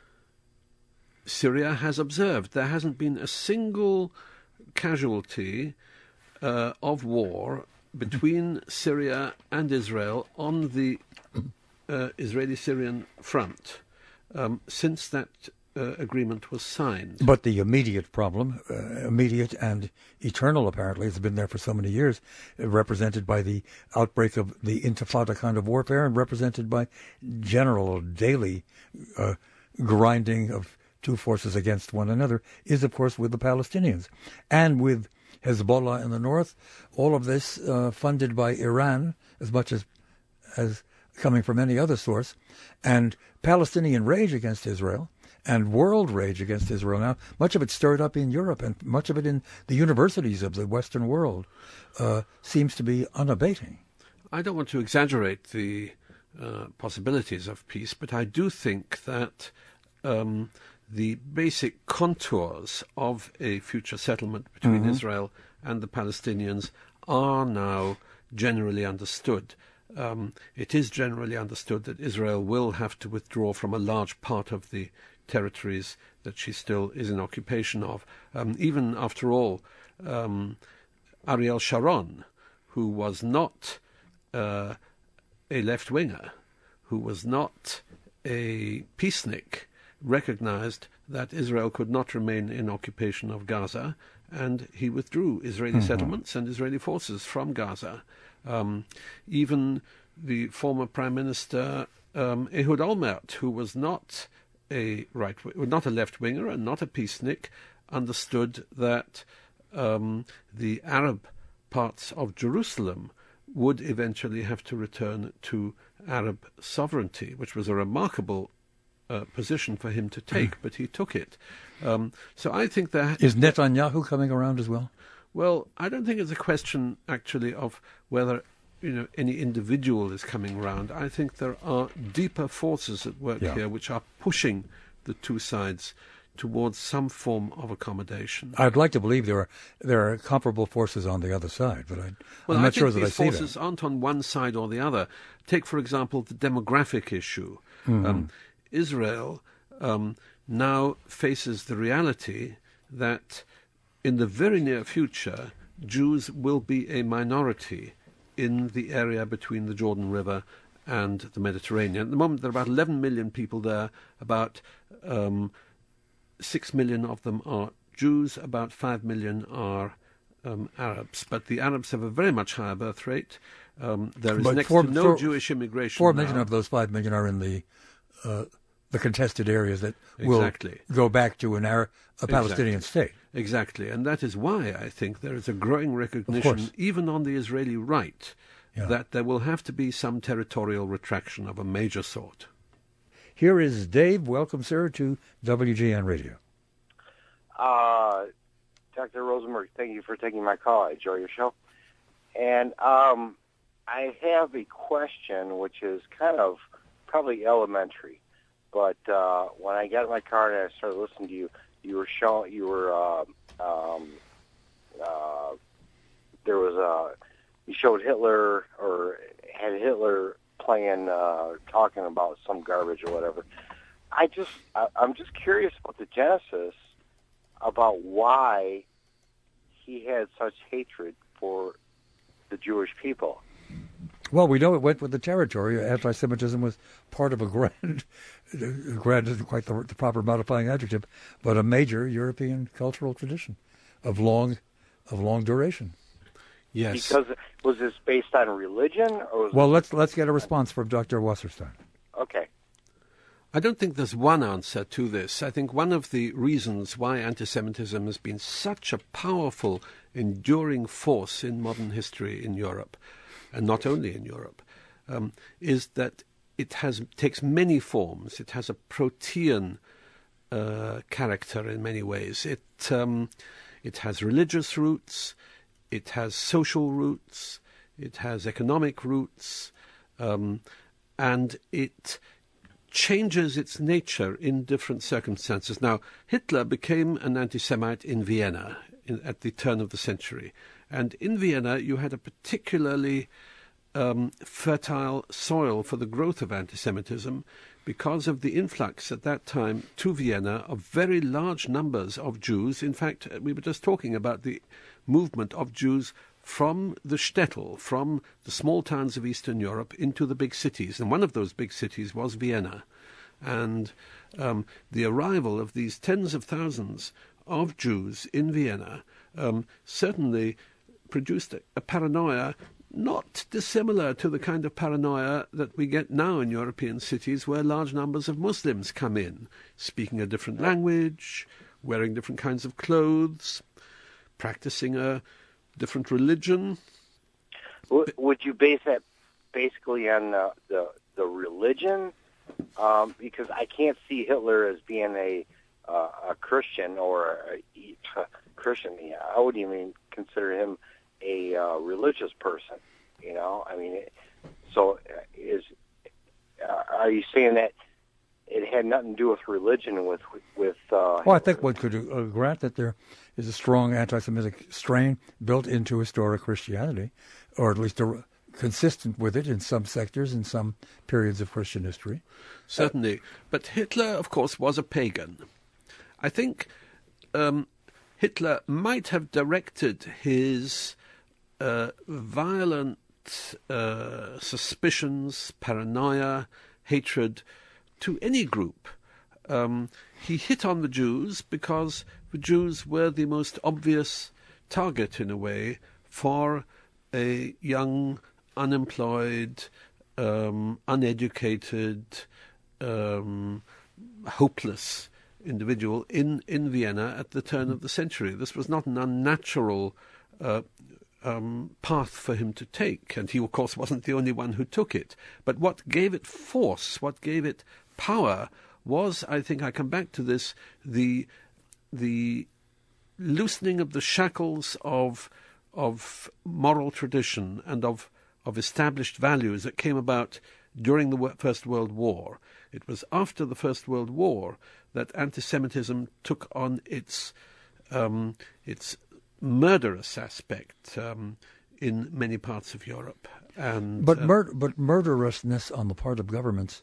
Syria has observed. There hasn't been a single casualty uh, of war between Syria and Israel on the uh, Israeli-Syrian front um, since that uh, agreement was signed. But the immediate problem, uh, immediate and eternal apparently, has been there for so many years, uh, represented by the outbreak of the Intifada kind of warfare and represented by general daily uh, grinding of two forces against one another, is of course with the Palestinians. And with Hezbollah in the north, all of this uh, funded by Iran as much as as coming from any other source, and Palestinian rage against Israel and world rage against Israel now, much of it stirred up in Europe and much of it in the universities of the Western world, uh, seems to be unabating. I don't want to exaggerate the uh, possibilities of peace, but I do think that um, the basic contours of a future settlement between Mm-hmm. Israel and the Palestinians are now generally understood. Um, it is generally understood that Israel will have to withdraw from a large part of the territories that she still is in occupation of. Um, even, after all, um, Ariel Sharon, who was not uh, a left-winger, who was not a peacenik, recognized that Israel could not remain in occupation of Gaza, and he withdrew Israeli mm-hmm. settlements and Israeli forces from Gaza. Um, even the former Prime Minister um, Ehud Olmert, who was not a right, not a left-winger and not a peacenik, understood that um, the Arab parts of Jerusalem would eventually have to return to Arab sovereignty, which was a remarkable Uh, position for him to take, but he took it. Um, so I think that... Is Netanyahu coming around as well? Well, I don't think it's a question, actually, of whether, you know, any individual is coming around. I think there are deeper forces at work Yeah. here which are pushing the two sides towards some form of accommodation. I'd like to believe there are there are comparable forces on the other side, but I, well, I'm not I sure think that I these see forces that. aren't on one side or the other. Take, for example, the demographic issue. Mm-hmm. Um, Israel um, now faces the reality that in the very near future, Jews will be a minority in the area between the Jordan River and the Mediterranean. At the moment, there are about eleven million people there. About um, six million of them are Jews. About five million are um, Arabs. But the Arabs have a very much higher birth rate. Um, there is But next four- to no four- Jewish immigration Four now. million of those five million are in the uh, the contested areas that Exactly. will go back to an Arab, a Palestinian Exactly. state. Exactly, and that is why I think there is a growing course. recognition, even on the Israeli right, Yeah. that there will have to be some territorial retraction of a major sort. Here is Dave. Welcome, sir, to W G N Radio. Uh, Doctor Rosenberg, thank you for taking my call. I enjoy your show. And um, I have a question, which is kind of probably elementary. But uh, when I got in my car and I started listening to you, you were showing, you were, uh, um, uh, there was a, you showed Hitler or had Hitler playing, uh, talking about some garbage or whatever. I just, I, I'm just curious about the genesis about why he had such hatred for the Jewish people. Well, we know it went with the territory. Anti-Semitism was part of a grand, grand isn't quite the, the proper modifying adjective, but a major European cultural tradition of long of long duration. Yes. Because was this based on religion, or was well, let's let's get a response from Doctor Wasserstein. Okay. I don't think there's one answer to this. I think one of the reasons why anti-Semitism has been such a powerful, enduring force in modern history in Europe, and not only in Europe, um, is that it has takes many forms. It has a protean uh, character in many ways. It um, it has religious roots. It has social roots. It has economic roots, um, and it changes its nature in different circumstances. Now, Hitler became an anti-Semite in Vienna in, at the turn of the century. And in Vienna, you had a particularly um, fertile soil for the growth of anti-Semitism because of the influx at that time to Vienna of very large numbers of Jews. In fact, we were just talking about the movement of Jews from the shtetl, from the small towns of Eastern Europe, into the big cities. And one of those big cities was Vienna. And um, the arrival of these tens of thousands of Jews in Vienna um, certainly produced a, a paranoia not dissimilar to the kind of paranoia that we get now in European cities where large numbers of Muslims come in, speaking a different language, wearing different kinds of clothes, practicing a different religion. Would you base that basically on the the, the religion? Um, because I can't see Hitler as being a uh, a Christian or a, a Christian. I wouldn't even consider him a uh, religious person. You know, I mean, so is uh, are you saying that it had nothing to do with religion? With with uh, well, I think one could uh, grant that there is a strong anti-Semitic strain built into historic Christianity, or at least a, consistent with it in some sectors, in some periods of Christian history. Certainly. But Hitler, of course, was a pagan. I think um, Hitler might have directed his uh, violent uh, suspicions, paranoia, hatred to any group. Um, he hit on the Jews because the Jews were the most obvious target, in a way, for a young, unemployed, um, uneducated, um, hopeless individual in, in Vienna at the turn of the century. This was not an unnatural uh, um, path for him to take, and he, of course, wasn't the only one who took it. But what gave it force, what gave it power, was, I think I come back to this, the the loosening of the shackles of of moral tradition and of of established values that came about during the First World War. It was after the First World War that anti-Semitism took on its um, its murderous aspect um, in many parts of Europe. And but uh, mur- but murderousness on the part of governments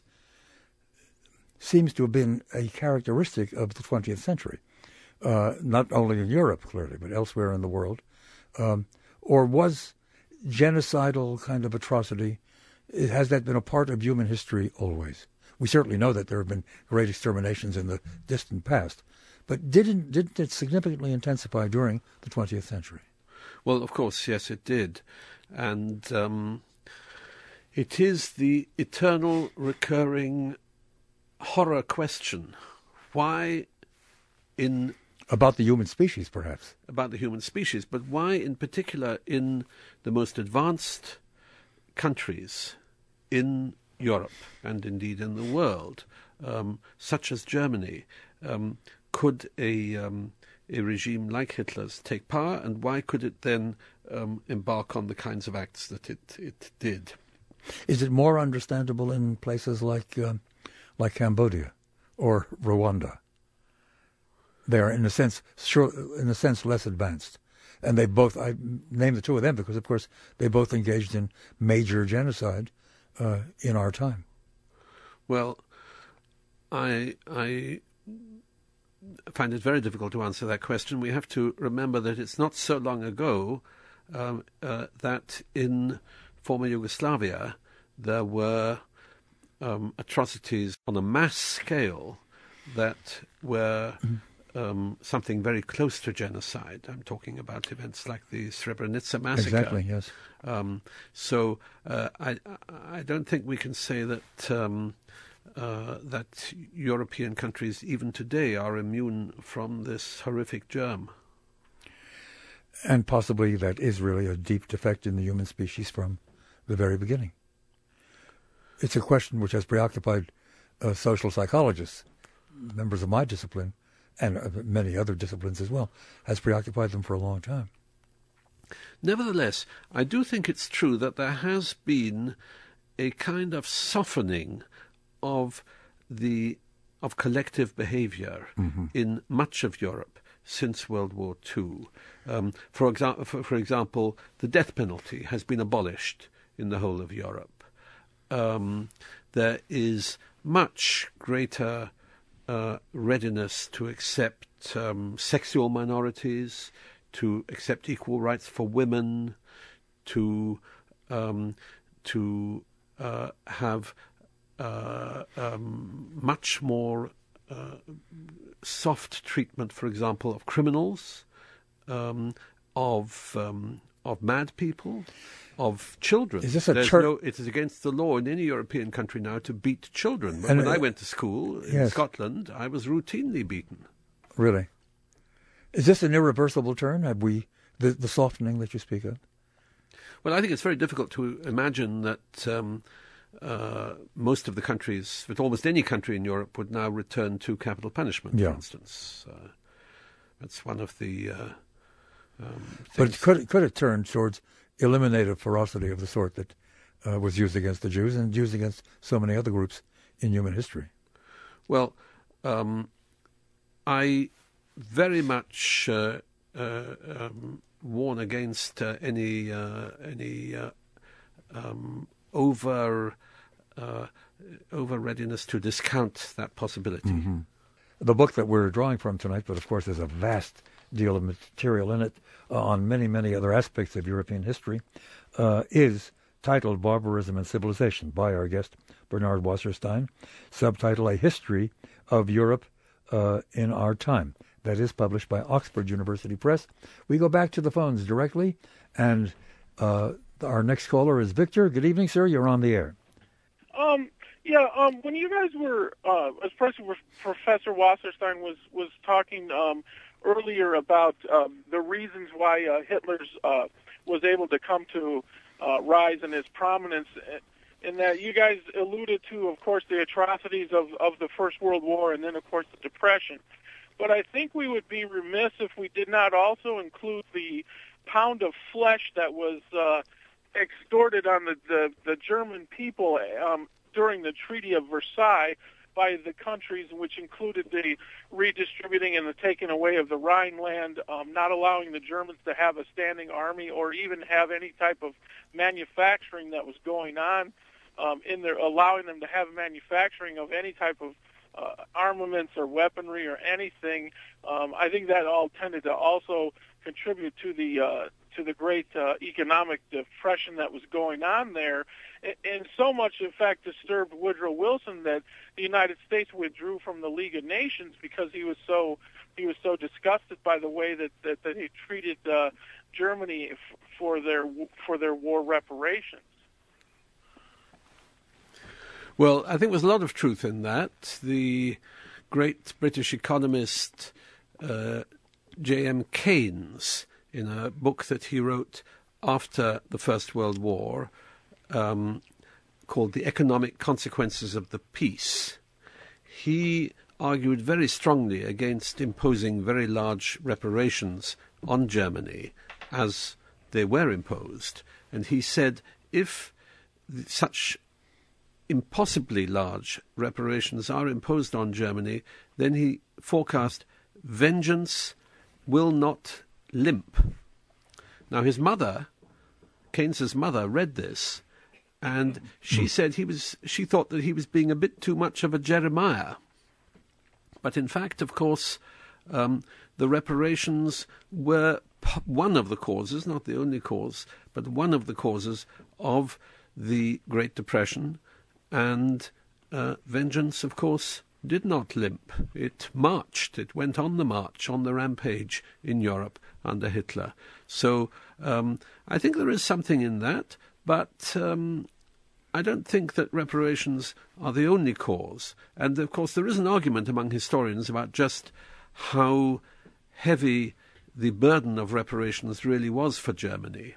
seems to have been a characteristic of the twentieth century, uh, not only in Europe, clearly, but elsewhere in the world. Um, or was genocidal kind of atrocity, has that been a part of human history always? We certainly know that there have been great exterminations in the distant past, but didn't didn't it significantly intensify during the twentieth century? Well, of course, yes, it did. And um, it is the eternal recurring horror question. Why in... About the human species, perhaps. About the human species, but why in particular in the most advanced countries in Europe and indeed in the world, um, such as Germany, um, could a, um, a regime like Hitler's take power, and why could it then um, embark on the kinds of acts that it, it did? Is it more understandable in places like um, like Cambodia or Rwanda? They are, in a sense, sure, in a sense, less advanced, and they both. I name the two of them because, of course, they both engaged in major genocide uh, in our time. Well, I I find it very difficult to answer that question. We have to remember that it's not so long ago um, uh, that in former Yugoslavia there were um, atrocities on a mass scale that were um, something very close to genocide. I'm talking about events like the Srebrenica massacre. Exactly, yes. Um, so uh, I, I don't think we can say that um, uh, that European countries, even today, are immune from this horrific germ. And possibly that is really a deep defect in the human species from the very beginning. It's a question which has preoccupied uh, social psychologists, members of my discipline, and uh, many other disciplines as well, has preoccupied them for a long time. Nevertheless, I do think it's true that there has been a kind of softening of the of collective behavior mm-hmm. in much of Europe since World War Two. Um, for, exa- for, for example, the death penalty has been abolished in the whole of Europe. Um, there is much greater uh, readiness to accept um, sexual minorities, to accept equal rights for women, to um, to uh, have uh, um, much more uh, soft treatment, for example, of criminals, um, of um, of mad people, of children. Is this a There's tur- no, it is against the law in any European country now to beat children. But and, when uh, I went to school in yes. Scotland, I was routinely beaten. Really? Is this an irreversible turn? Have we the, the softening that you speak of? Well, I think it's very difficult to imagine that um, uh, most of the countries, that almost any country in Europe, would now return to capital punishment, yeah. for instance. Uh, that's one of the... Uh, um, but could it, could it turn towards eliminative ferocity of the sort that uh, was used against the Jews and used against so many other groups in human history? Well, um, I very much uh, uh, um, warn against uh, any uh, any uh, um, over uh, over readiness to discount that possibility. Mm-hmm. The book that we're drawing from tonight, but of course there's a vast deal of material in it uh, on many, many other aspects of European history, uh, is titled Barbarism and Civilization by our guest Bernard Wasserstein, subtitle A History of Europe uh, in Our Time. That is published by Oxford University Press. We go back to the phones directly, and uh, our next caller is Victor. Good evening, sir. You're on the air. Um, yeah, um, when you guys were, uh, especially Professor Wasserstein was, was talking um, earlier about um, the reasons why uh, Hitler's uh, was able to come to uh, rise in his prominence, and that you guys alluded to, of course, the atrocities of, of the First World War and then, of course, the Depression. But I think we would be remiss if we did not also include the pound of flesh that was uh, extorted on the, the, the German people um, during the Treaty of Versailles by the countries, which included the redistributing and the taking away of the Rhineland, um, not allowing the Germans to have a standing army or even have any type of manufacturing that was going on um, in there, allowing them to have manufacturing of any type of Uh, armaments or weaponry or anything. Um, I think that all tended to also contribute to the uh, to the great uh, economic depression that was going on there, and, and so much, in fact, disturbed Woodrow Wilson that the United States withdrew from the League of Nations because he was so he was so disgusted by the way that that, that he treated uh, Germany f- for their for their war reparations. Well, I think there's a lot of truth in that. The great British economist uh, J M Keynes, in a book that he wrote after the First World War, um, called The Economic Consequences of the Peace, he argued very strongly against imposing very large reparations on Germany as they were imposed. And he said if such impossibly large reparations are imposed on Germany, then he forecast vengeance will not limp. Now his mother, Keynes's mother, read this, and she said he was. She thought that he was being a bit too much of a Jeremiah. But in fact, of course, um, the reparations were p- one of the causes, not the only cause, but one of the causes of the Great Depression. And uh, vengeance, of course, did not limp. It marched. It went on the march, on the rampage in Europe under Hitler. So um, I think there is something in that, but um, I don't think that reparations are the only cause. And, of course, there is an argument among historians about just how heavy the burden of reparations really was for Germany.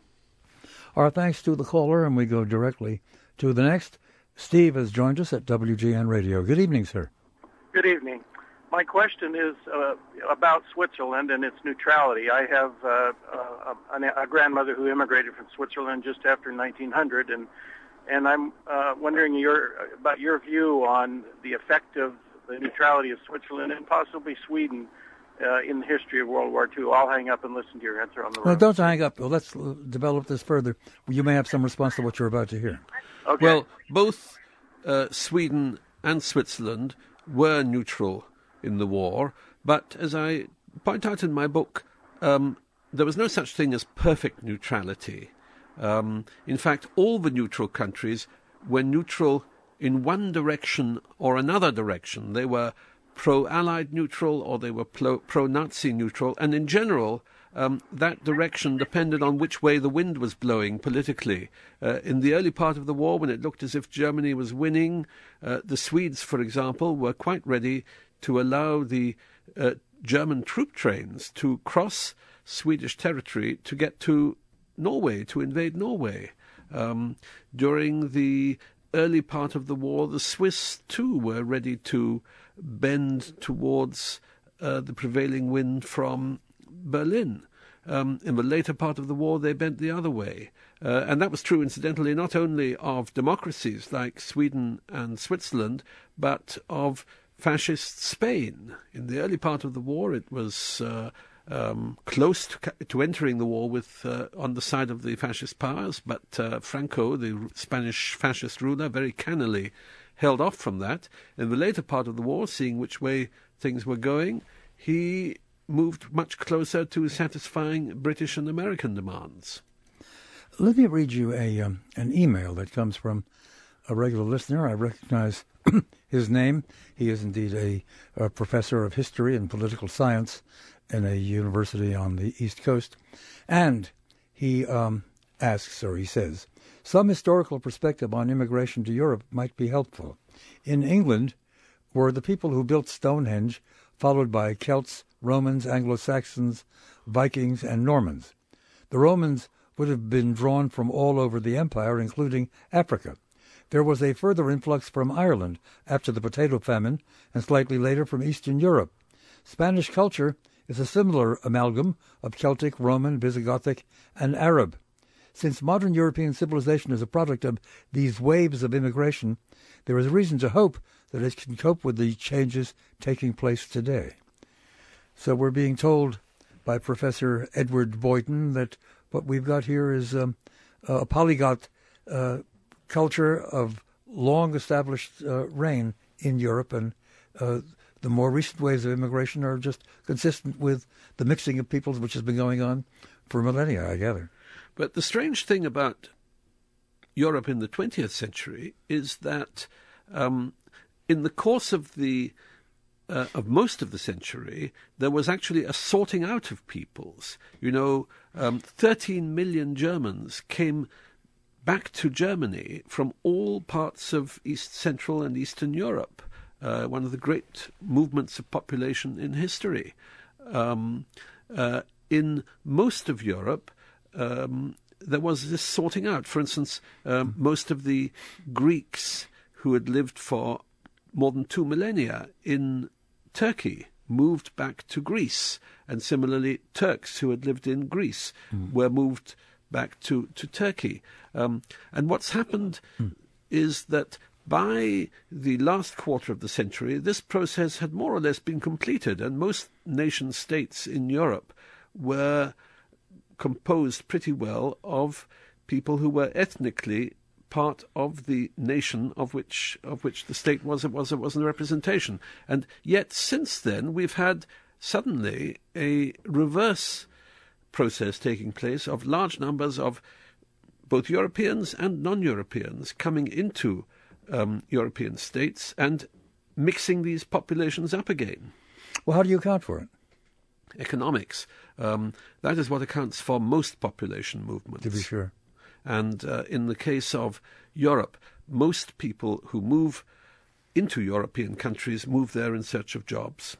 Our thanks to the caller, and we go directly to the next. Steve has joined us at W G N Radio. Good evening, sir. Good evening. My question is uh, about Switzerland and its neutrality. I have uh, a, a grandmother who immigrated from Switzerland just after nineteen hundred, and and I'm uh, wondering your, about your view on the effect of the neutrality of Switzerland and possibly Sweden uh, in the history of World War Two. I'll hang up and listen to your answer on the road. Well, don't hang up. Well, let's develop this further. You may have some response to what you're about to hear. Okay. Well, both uh, Sweden and Switzerland were neutral in the war, but as I point out in my book, um, there was no such thing as perfect neutrality. Um, in fact, all the neutral countries were neutral in one direction or another direction. They were pro-Allied neutral or they were pro-Nazi neutral, and in general, um, that direction depended on which way the wind was blowing politically. Uh, in the early part of the war, when it looked as if Germany was winning, uh, the Swedes, for example, were quite ready to allow the uh, German troop trains to cross Swedish territory to get to Norway, to invade Norway. Um, during the early part of the war, the Swiss, too, were ready to bend towards uh, the prevailing wind from Berlin. Um, in the later part of the war, they bent the other way. Uh, and that was true, incidentally, not only of democracies like Sweden and Switzerland, but of fascist Spain. In the early part of the war, it was uh, um, close to, to entering the war with uh, on the side of the fascist powers, but uh, Franco, the Spanish fascist ruler, very cannily held off from that. In the later part of the war, seeing which way things were going, he moved much closer to satisfying British and American demands. Let me read you a um, an email that comes from a regular listener. I recognize his name. He is indeed a, a professor of history and political science in a university on the East Coast. And he um, asks, or he says, some historical perspective on immigration to Europe might be helpful. In England were the people who built Stonehenge, followed by Celts, Romans, Anglo-Saxons, Vikings, and Normans. The Romans would have been drawn from all over the empire, including Africa. There was a further influx from Ireland after the potato famine, and slightly later from Eastern Europe. Spanish culture is a similar amalgam of Celtic, Roman, Visigothic, and Arab. Since modern European civilization is a product of these waves of immigration, there is reason to hope that it can cope with the changes taking place today. So we're being told by Professor Edward Boyton that what we've got here is um, a polyglot uh, culture of long-established uh, reign in Europe, and uh, the more recent waves of immigration are just consistent with the mixing of peoples which has been going on for millennia, I gather. But the strange thing about Europe in the twentieth century is that um, in the course of the Uh, of most of the century, there was actually a sorting out of peoples. You know, um, thirteen million Germans came back to Germany from all parts of East Central and Eastern Europe, uh, one of the great movements of population in history. Um, uh, in most of Europe, um, there was this sorting out. For instance, um, most of the Greeks who had lived for more than two millennia in Turkey moved back to Greece, and similarly Turks who had lived in Greece mm. were moved back to, to Turkey. Um, and what's happened mm. is that by the last quarter of the century, this process had more or less been completed, and most nation-states in Europe were composed pretty well of people who were ethnically part of the nation of which of which the state was it was it wasn't a representation. And yet since then we've had suddenly a reverse process taking place of large numbers of both Europeans and non-Europeans coming into um, European states, and mixing these populations up again. Well, how do you account for it? Economics. Um, that is what accounts for most population movements. To be sure. And uh, in the case of Europe, most people who move into European countries move there in search of jobs.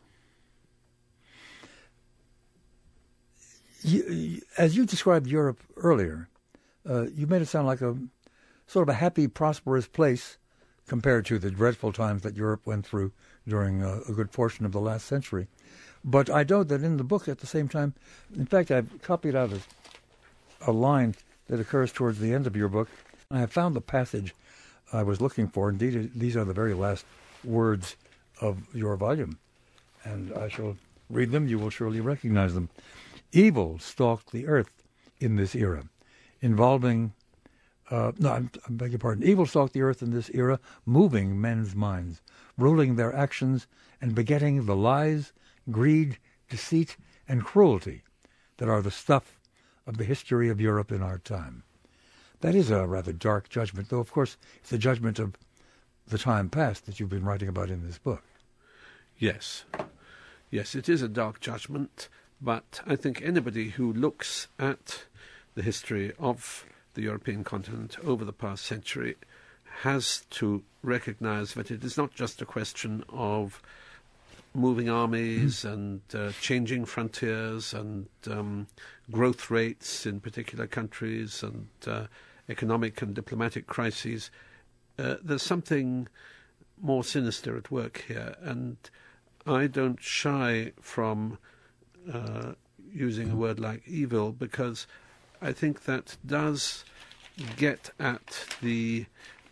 You, as you described Europe earlier, uh, you made it sound like a sort of a happy, prosperous place compared to the dreadful times that Europe went through during uh, a good portion of the last century. But I know that in the book at the same time, in fact, I've copied out a, a line that occurs towards the end of your book. I have found the passage I was looking for. Indeed, these are the very last words of your volume, and I shall read them. You will surely recognize them. Evil stalked the earth in this era, involving, uh, no, I beg your pardon, evil stalked the earth in this era, moving men's minds, ruling their actions, and begetting the lies, greed, deceit, and cruelty that are the stuff of the history of Europe in our time. That is a rather dark judgment, though, of course, it's a judgment of the time past that you've been writing about in this book. Yes. Yes, it is a dark judgment, but I think anybody who looks at the history of the European continent over the past century has to recognize that it is not just a question of moving armies and uh, changing frontiers and um, growth rates in particular countries and uh, economic and diplomatic crises. Uh, there's something more sinister at work here, and I don't shy from uh, using a word like evil, because I think that does get at the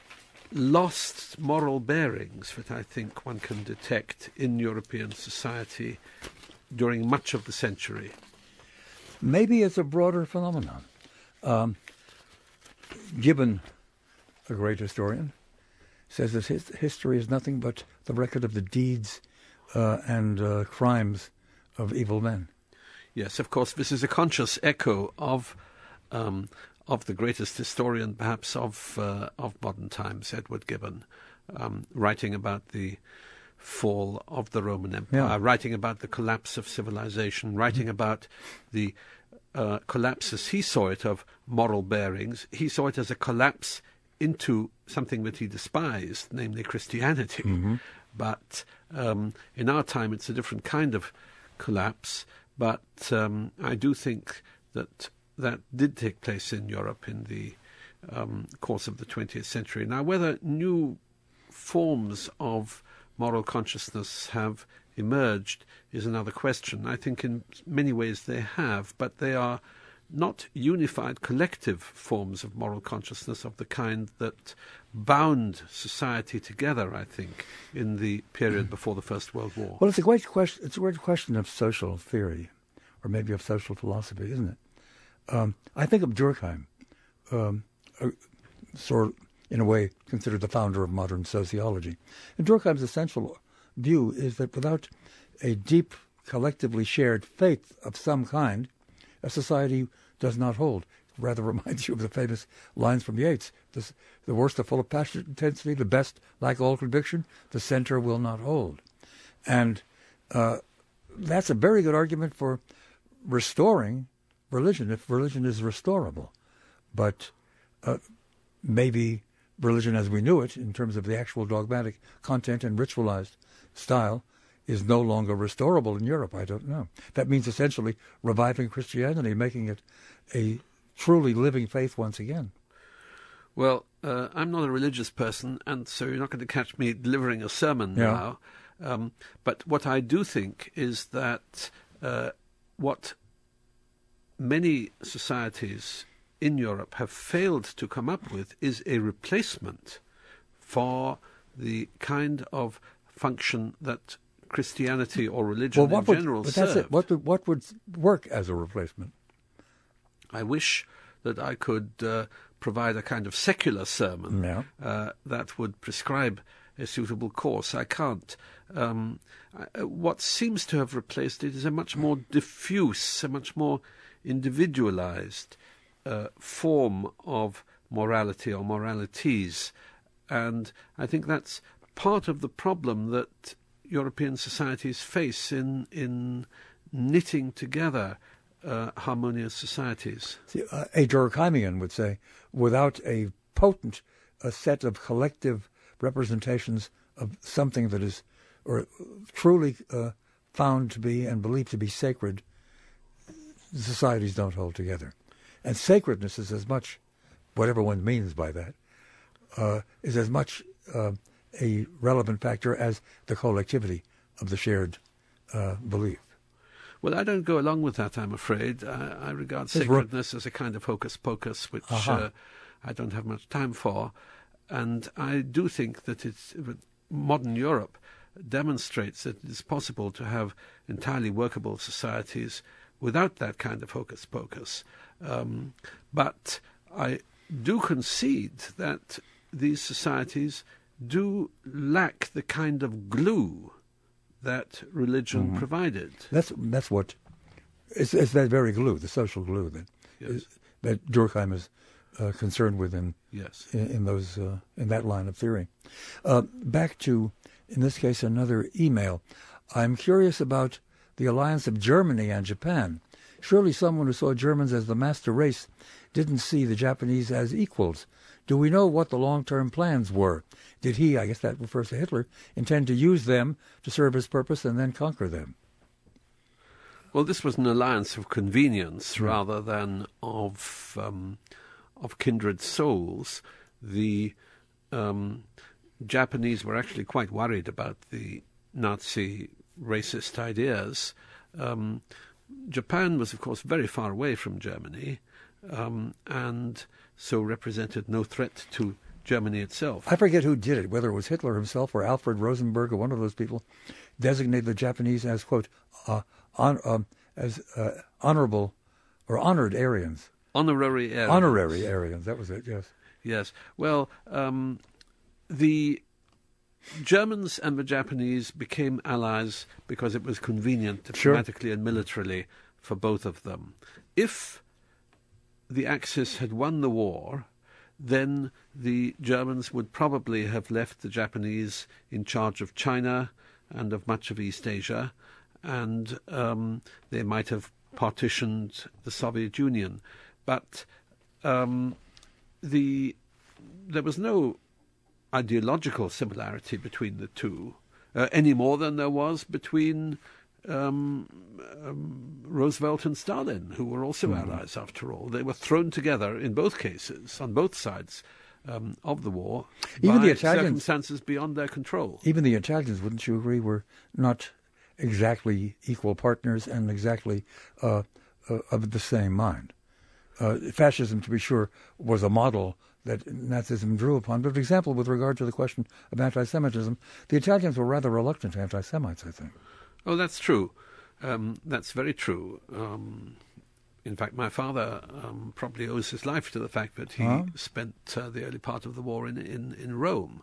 lost moral bearings that I think one can detect in European society during much of the century. Maybe it's a broader phenomenon. Um, Gibbon, a great historian, says that his history is nothing but the record of the deeds uh, and uh, crimes of evil men. Yes, of course, this is a conscious echo of um, of the greatest historian, perhaps, of uh, of modern times, Edward Gibbon, um, writing about the fall of the Roman Empire, Yeah. writing about the collapse of civilization, writing mm-hmm. about the uh, collapse, as he saw it, of moral bearings. He saw it as a collapse into something that he despised, namely Christianity. Mm-hmm. But um, in our time, it's a different kind of collapse. But um, I do think that that did take place in Europe in the um, course of the twentieth century. Now, whether new forms of moral consciousness have emerged is another question. I think in many ways they have, but they are not unified collective forms of moral consciousness of the kind that bound society together, I think, in the period before the First World War. Well, it's a great question. It's a great question of social theory, or maybe of social philosophy, isn't it? Um, I think of Durkheim, um, a, sort of, in a way, considered the founder of modern sociology. And Durkheim's essential view is that without a deep, collectively shared faith of some kind, a society does not hold. It rather reminds you of the famous lines from Yeats. The, the worst are full of passionate intensity, the best lack all conviction, the center will not hold. And uh, that's a very good argument for restoring religion, if religion is restorable. But uh, maybe religion as we knew it, in terms of the actual dogmatic content and ritualized style, is no longer restorable in Europe. I don't know. That means essentially reviving Christianity, making it a truly living faith once again. Well, uh, I'm not a religious person, and so you're not going to catch me delivering a sermon Yeah. now. Um, but what I do think is that uh, what many societies in Europe have failed to come up with is a replacement for the kind of function that Christianity or religion Well, what in would, general but that's served. it. What would, what would work as a replacement? I wish that I could uh, provide a kind of secular sermon Yeah. uh, that would prescribe a suitable course. I can't. Um, I, what seems to have replaced it is a much more diffuse, a much more individualized uh, form of morality or moralities. And I think that's part of the problem that European societies face in in knitting together uh, harmonious societies. See, uh, a Durkheimian would say, without a potent a set of collective representations of something that is or truly uh, found to be and believed to be sacred, societies don't hold together. And sacredness is as much, whatever one means by that, uh, is as much uh, a relevant factor as the collectivity of the shared uh, belief. Well, I don't go along with that, I'm afraid. I, I regard sacredness as a kind of hocus-pocus, which uh-huh. uh, I don't have much time for. And I do think that it's, modern Europe demonstrates that it is possible to have entirely workable societies without that kind of hocus-pocus. Um, but I do concede that these societies do lack the kind of glue that religion mm-hmm. provided. That's that's what it's, it's that very glue, the social glue that yes. is, that Durkheim is uh, concerned with in yes in, in those uh, in that line of theory. Uh, back to, in this case, another email. I'm curious about the alliance of Germany and Japan. Surely someone who saw Germans as the master race didn't see the Japanese as equals. Do we know what the long-term plans were? Did he, I guess that refers to Hitler, intend to use them to serve his purpose and then conquer them? Well, this was an alliance of convenience mm. rather than of um, of kindred souls. The um, Japanese were actually quite worried about the Nazi racist ideas. Um, Japan was, of course, very far away from Germany, um, and so represented no threat to Germany itself. I forget who did it, whether it was Hitler himself or Alfred Rosenberg or one of those people, designated the Japanese as, quote, uh, on, um, as uh, honorable or honored Aryans. Honorary Aryans. Honorary Aryans, that was it, yes. Yes. Well, um, the Germans and the Japanese became allies because it was convenient diplomatically sure. and militarily for both of them. If the Axis had won the war, then the Germans would probably have left the Japanese in charge of China and of much of East Asia, and um, they might have partitioned the Soviet Union. But um, the there was no ideological similarity between the two, uh, any more than there was between um, um, Roosevelt and Stalin, who were also mm. allies after all. They were thrown together in both cases, on both sides um, of the war, even by the Italians, circumstances beyond their control. Even the Italians, wouldn't you agree, were not exactly equal partners and exactly uh, uh, of the same mind. Uh, fascism, to be sure, was a model that Nazism drew upon. But, for example, with regard to the question of anti-Semitism, the Italians were rather reluctant anti-Semites, I think. Oh, that's true. Um, that's very true. Um, in fact, my father um, probably owes his life to the fact that he huh? spent uh, the early part of the war in, in, in Rome.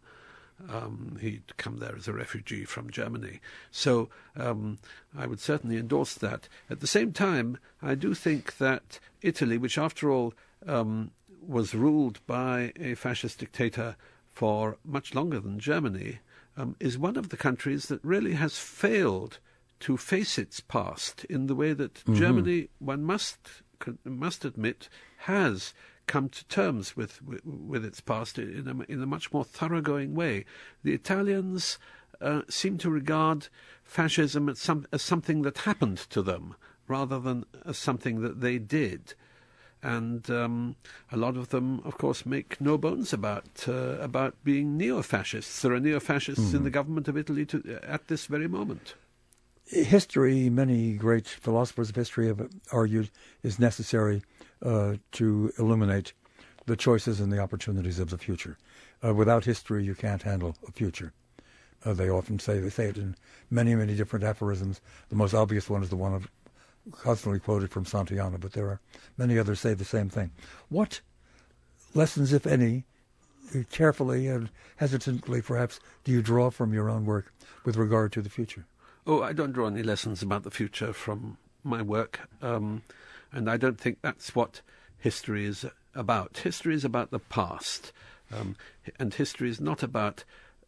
Um, he'd come there as a refugee from Germany. So um, I would certainly endorse that. At the same time, I do think that Italy, which after all um, was ruled by a fascist dictator for much longer than Germany, um, is one of the countries that really has failed to face its past in the way that mm-hmm. Germany, one must must admit, has come to terms with, with, with its past in a, in a much more thoroughgoing way. The Italians uh, seem to regard fascism as, some, as something that happened to them rather than as something that they did. And um, a lot of them, of course, make no bones about uh, about being neo-fascists. There are neo-fascists mm-hmm. in the government of Italy to, at this very moment. History, many great philosophers of history have argued, is necessary uh, to illuminate the choices and the opportunities of the future. Uh, without history, you can't handle a future. Uh, they often say, they say it in many, many different aphorisms. The most obvious one is the one I've constantly quoted from Santayana, but there are many others say the same thing. What lessons, if any, carefully and hesitantly perhaps, do you draw from your own work with regard to the future? Oh, I don't draw any lessons about the future from my work, um, and I don't think that's what history is about. History is about the past, um, and history is not about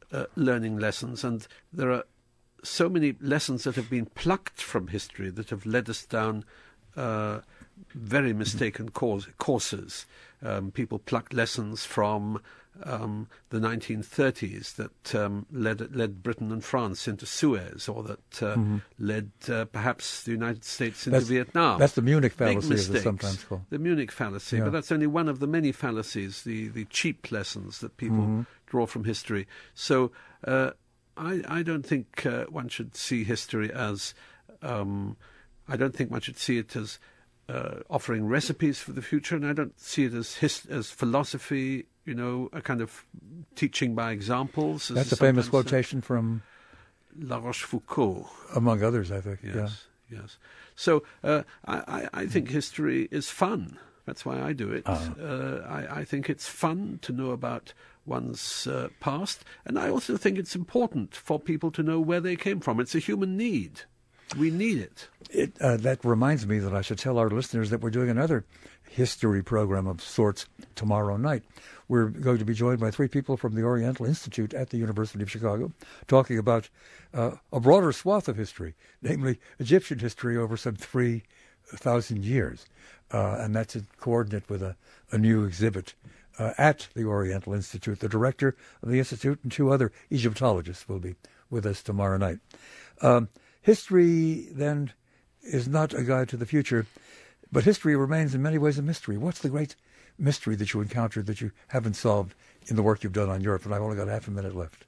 uh, learning lessons, and there are so many lessons that have been plucked from history that have led us down uh, very mistaken course, courses. Um, people plucked lessons from um, the nineteen thirties that um, led led Britain and France into Suez, or that uh, mm-hmm. led uh, perhaps the United States into that's, Vietnam. That's the Munich fallacy, as it's sometimes called. The Munich fallacy, yeah. but that's only one of the many fallacies, the, the cheap lessons that people mm-hmm. draw from history. So uh, I, I don't think uh, one should see history as, um, I don't think one should see it as uh, offering recipes for the future, and I don't see it as his, as philosophy, you know, a kind of teaching by examples. That's a famous quotation from La Rochefoucauld. Among others, I think. Yes, yeah. yes. So uh, I, I think history is fun. That's why I do it. Uh-huh. Uh, I, I think it's fun to know about one's uh, past, and I also think it's important for people to know where they came from. It's a human need. We need it. it uh, that reminds me that I should tell our listeners that we're doing another history program of sorts tomorrow night. We're going to be joined by three people from the Oriental Institute at the University of Chicago, talking about uh, a broader swath of history, namely Egyptian history over some three thousand years. Uh, and that's in coordinate with a, a new exhibit uh, at the Oriental Institute. The director of the Institute and two other Egyptologists will be with us tomorrow night. Um, history, then, is not a guide to the future, but history remains in many ways a mystery. What's the great mystery that you encountered that you haven't solved in the work you've done on Europe? And I've only got half a minute left.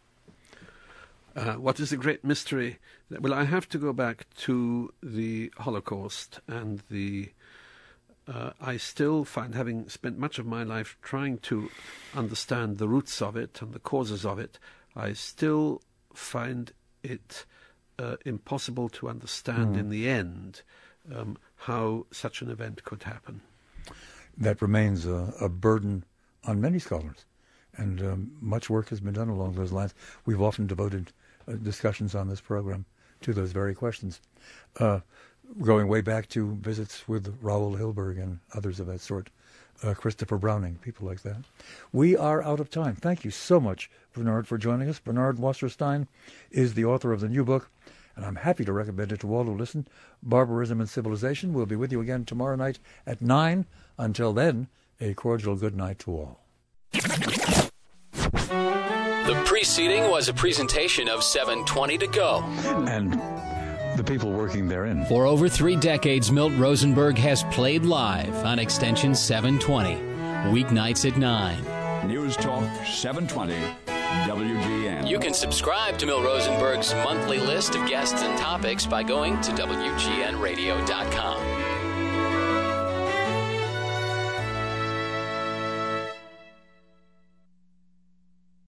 Uh, what is the great mystery? Well, I have to go back to the Holocaust, and the uh, I still find, having spent much of my life trying to understand the roots of it and the causes of it, I still find it uh, impossible to understand mm. in the end um, how such an event could happen. That remains a, a burden on many scholars, and um, much work has been done along those lines. We've often devoted uh, discussions on this program to those very questions, uh, going way back to visits with Raoul Hilberg and others of that sort, uh, Christopher Browning, people like that. We are out of time. Thank you so much, Bernard, for joining us. Bernard Wasserstein is the author of the new book, and I'm happy to recommend it to all who listen. Barbarism and Civilization. We'll be with you again tomorrow night at nine. Until then, a cordial good night to all. The preceding was a presentation of seven twenty to go. And the people working therein. For over three decades, Milt Rosenberg has played live on Extension seven twenty, weeknights at nine. News Talk seven twenty W G N. You can subscribe to Milt Rosenberg's monthly list of guests and topics by going to W G N radio dot com.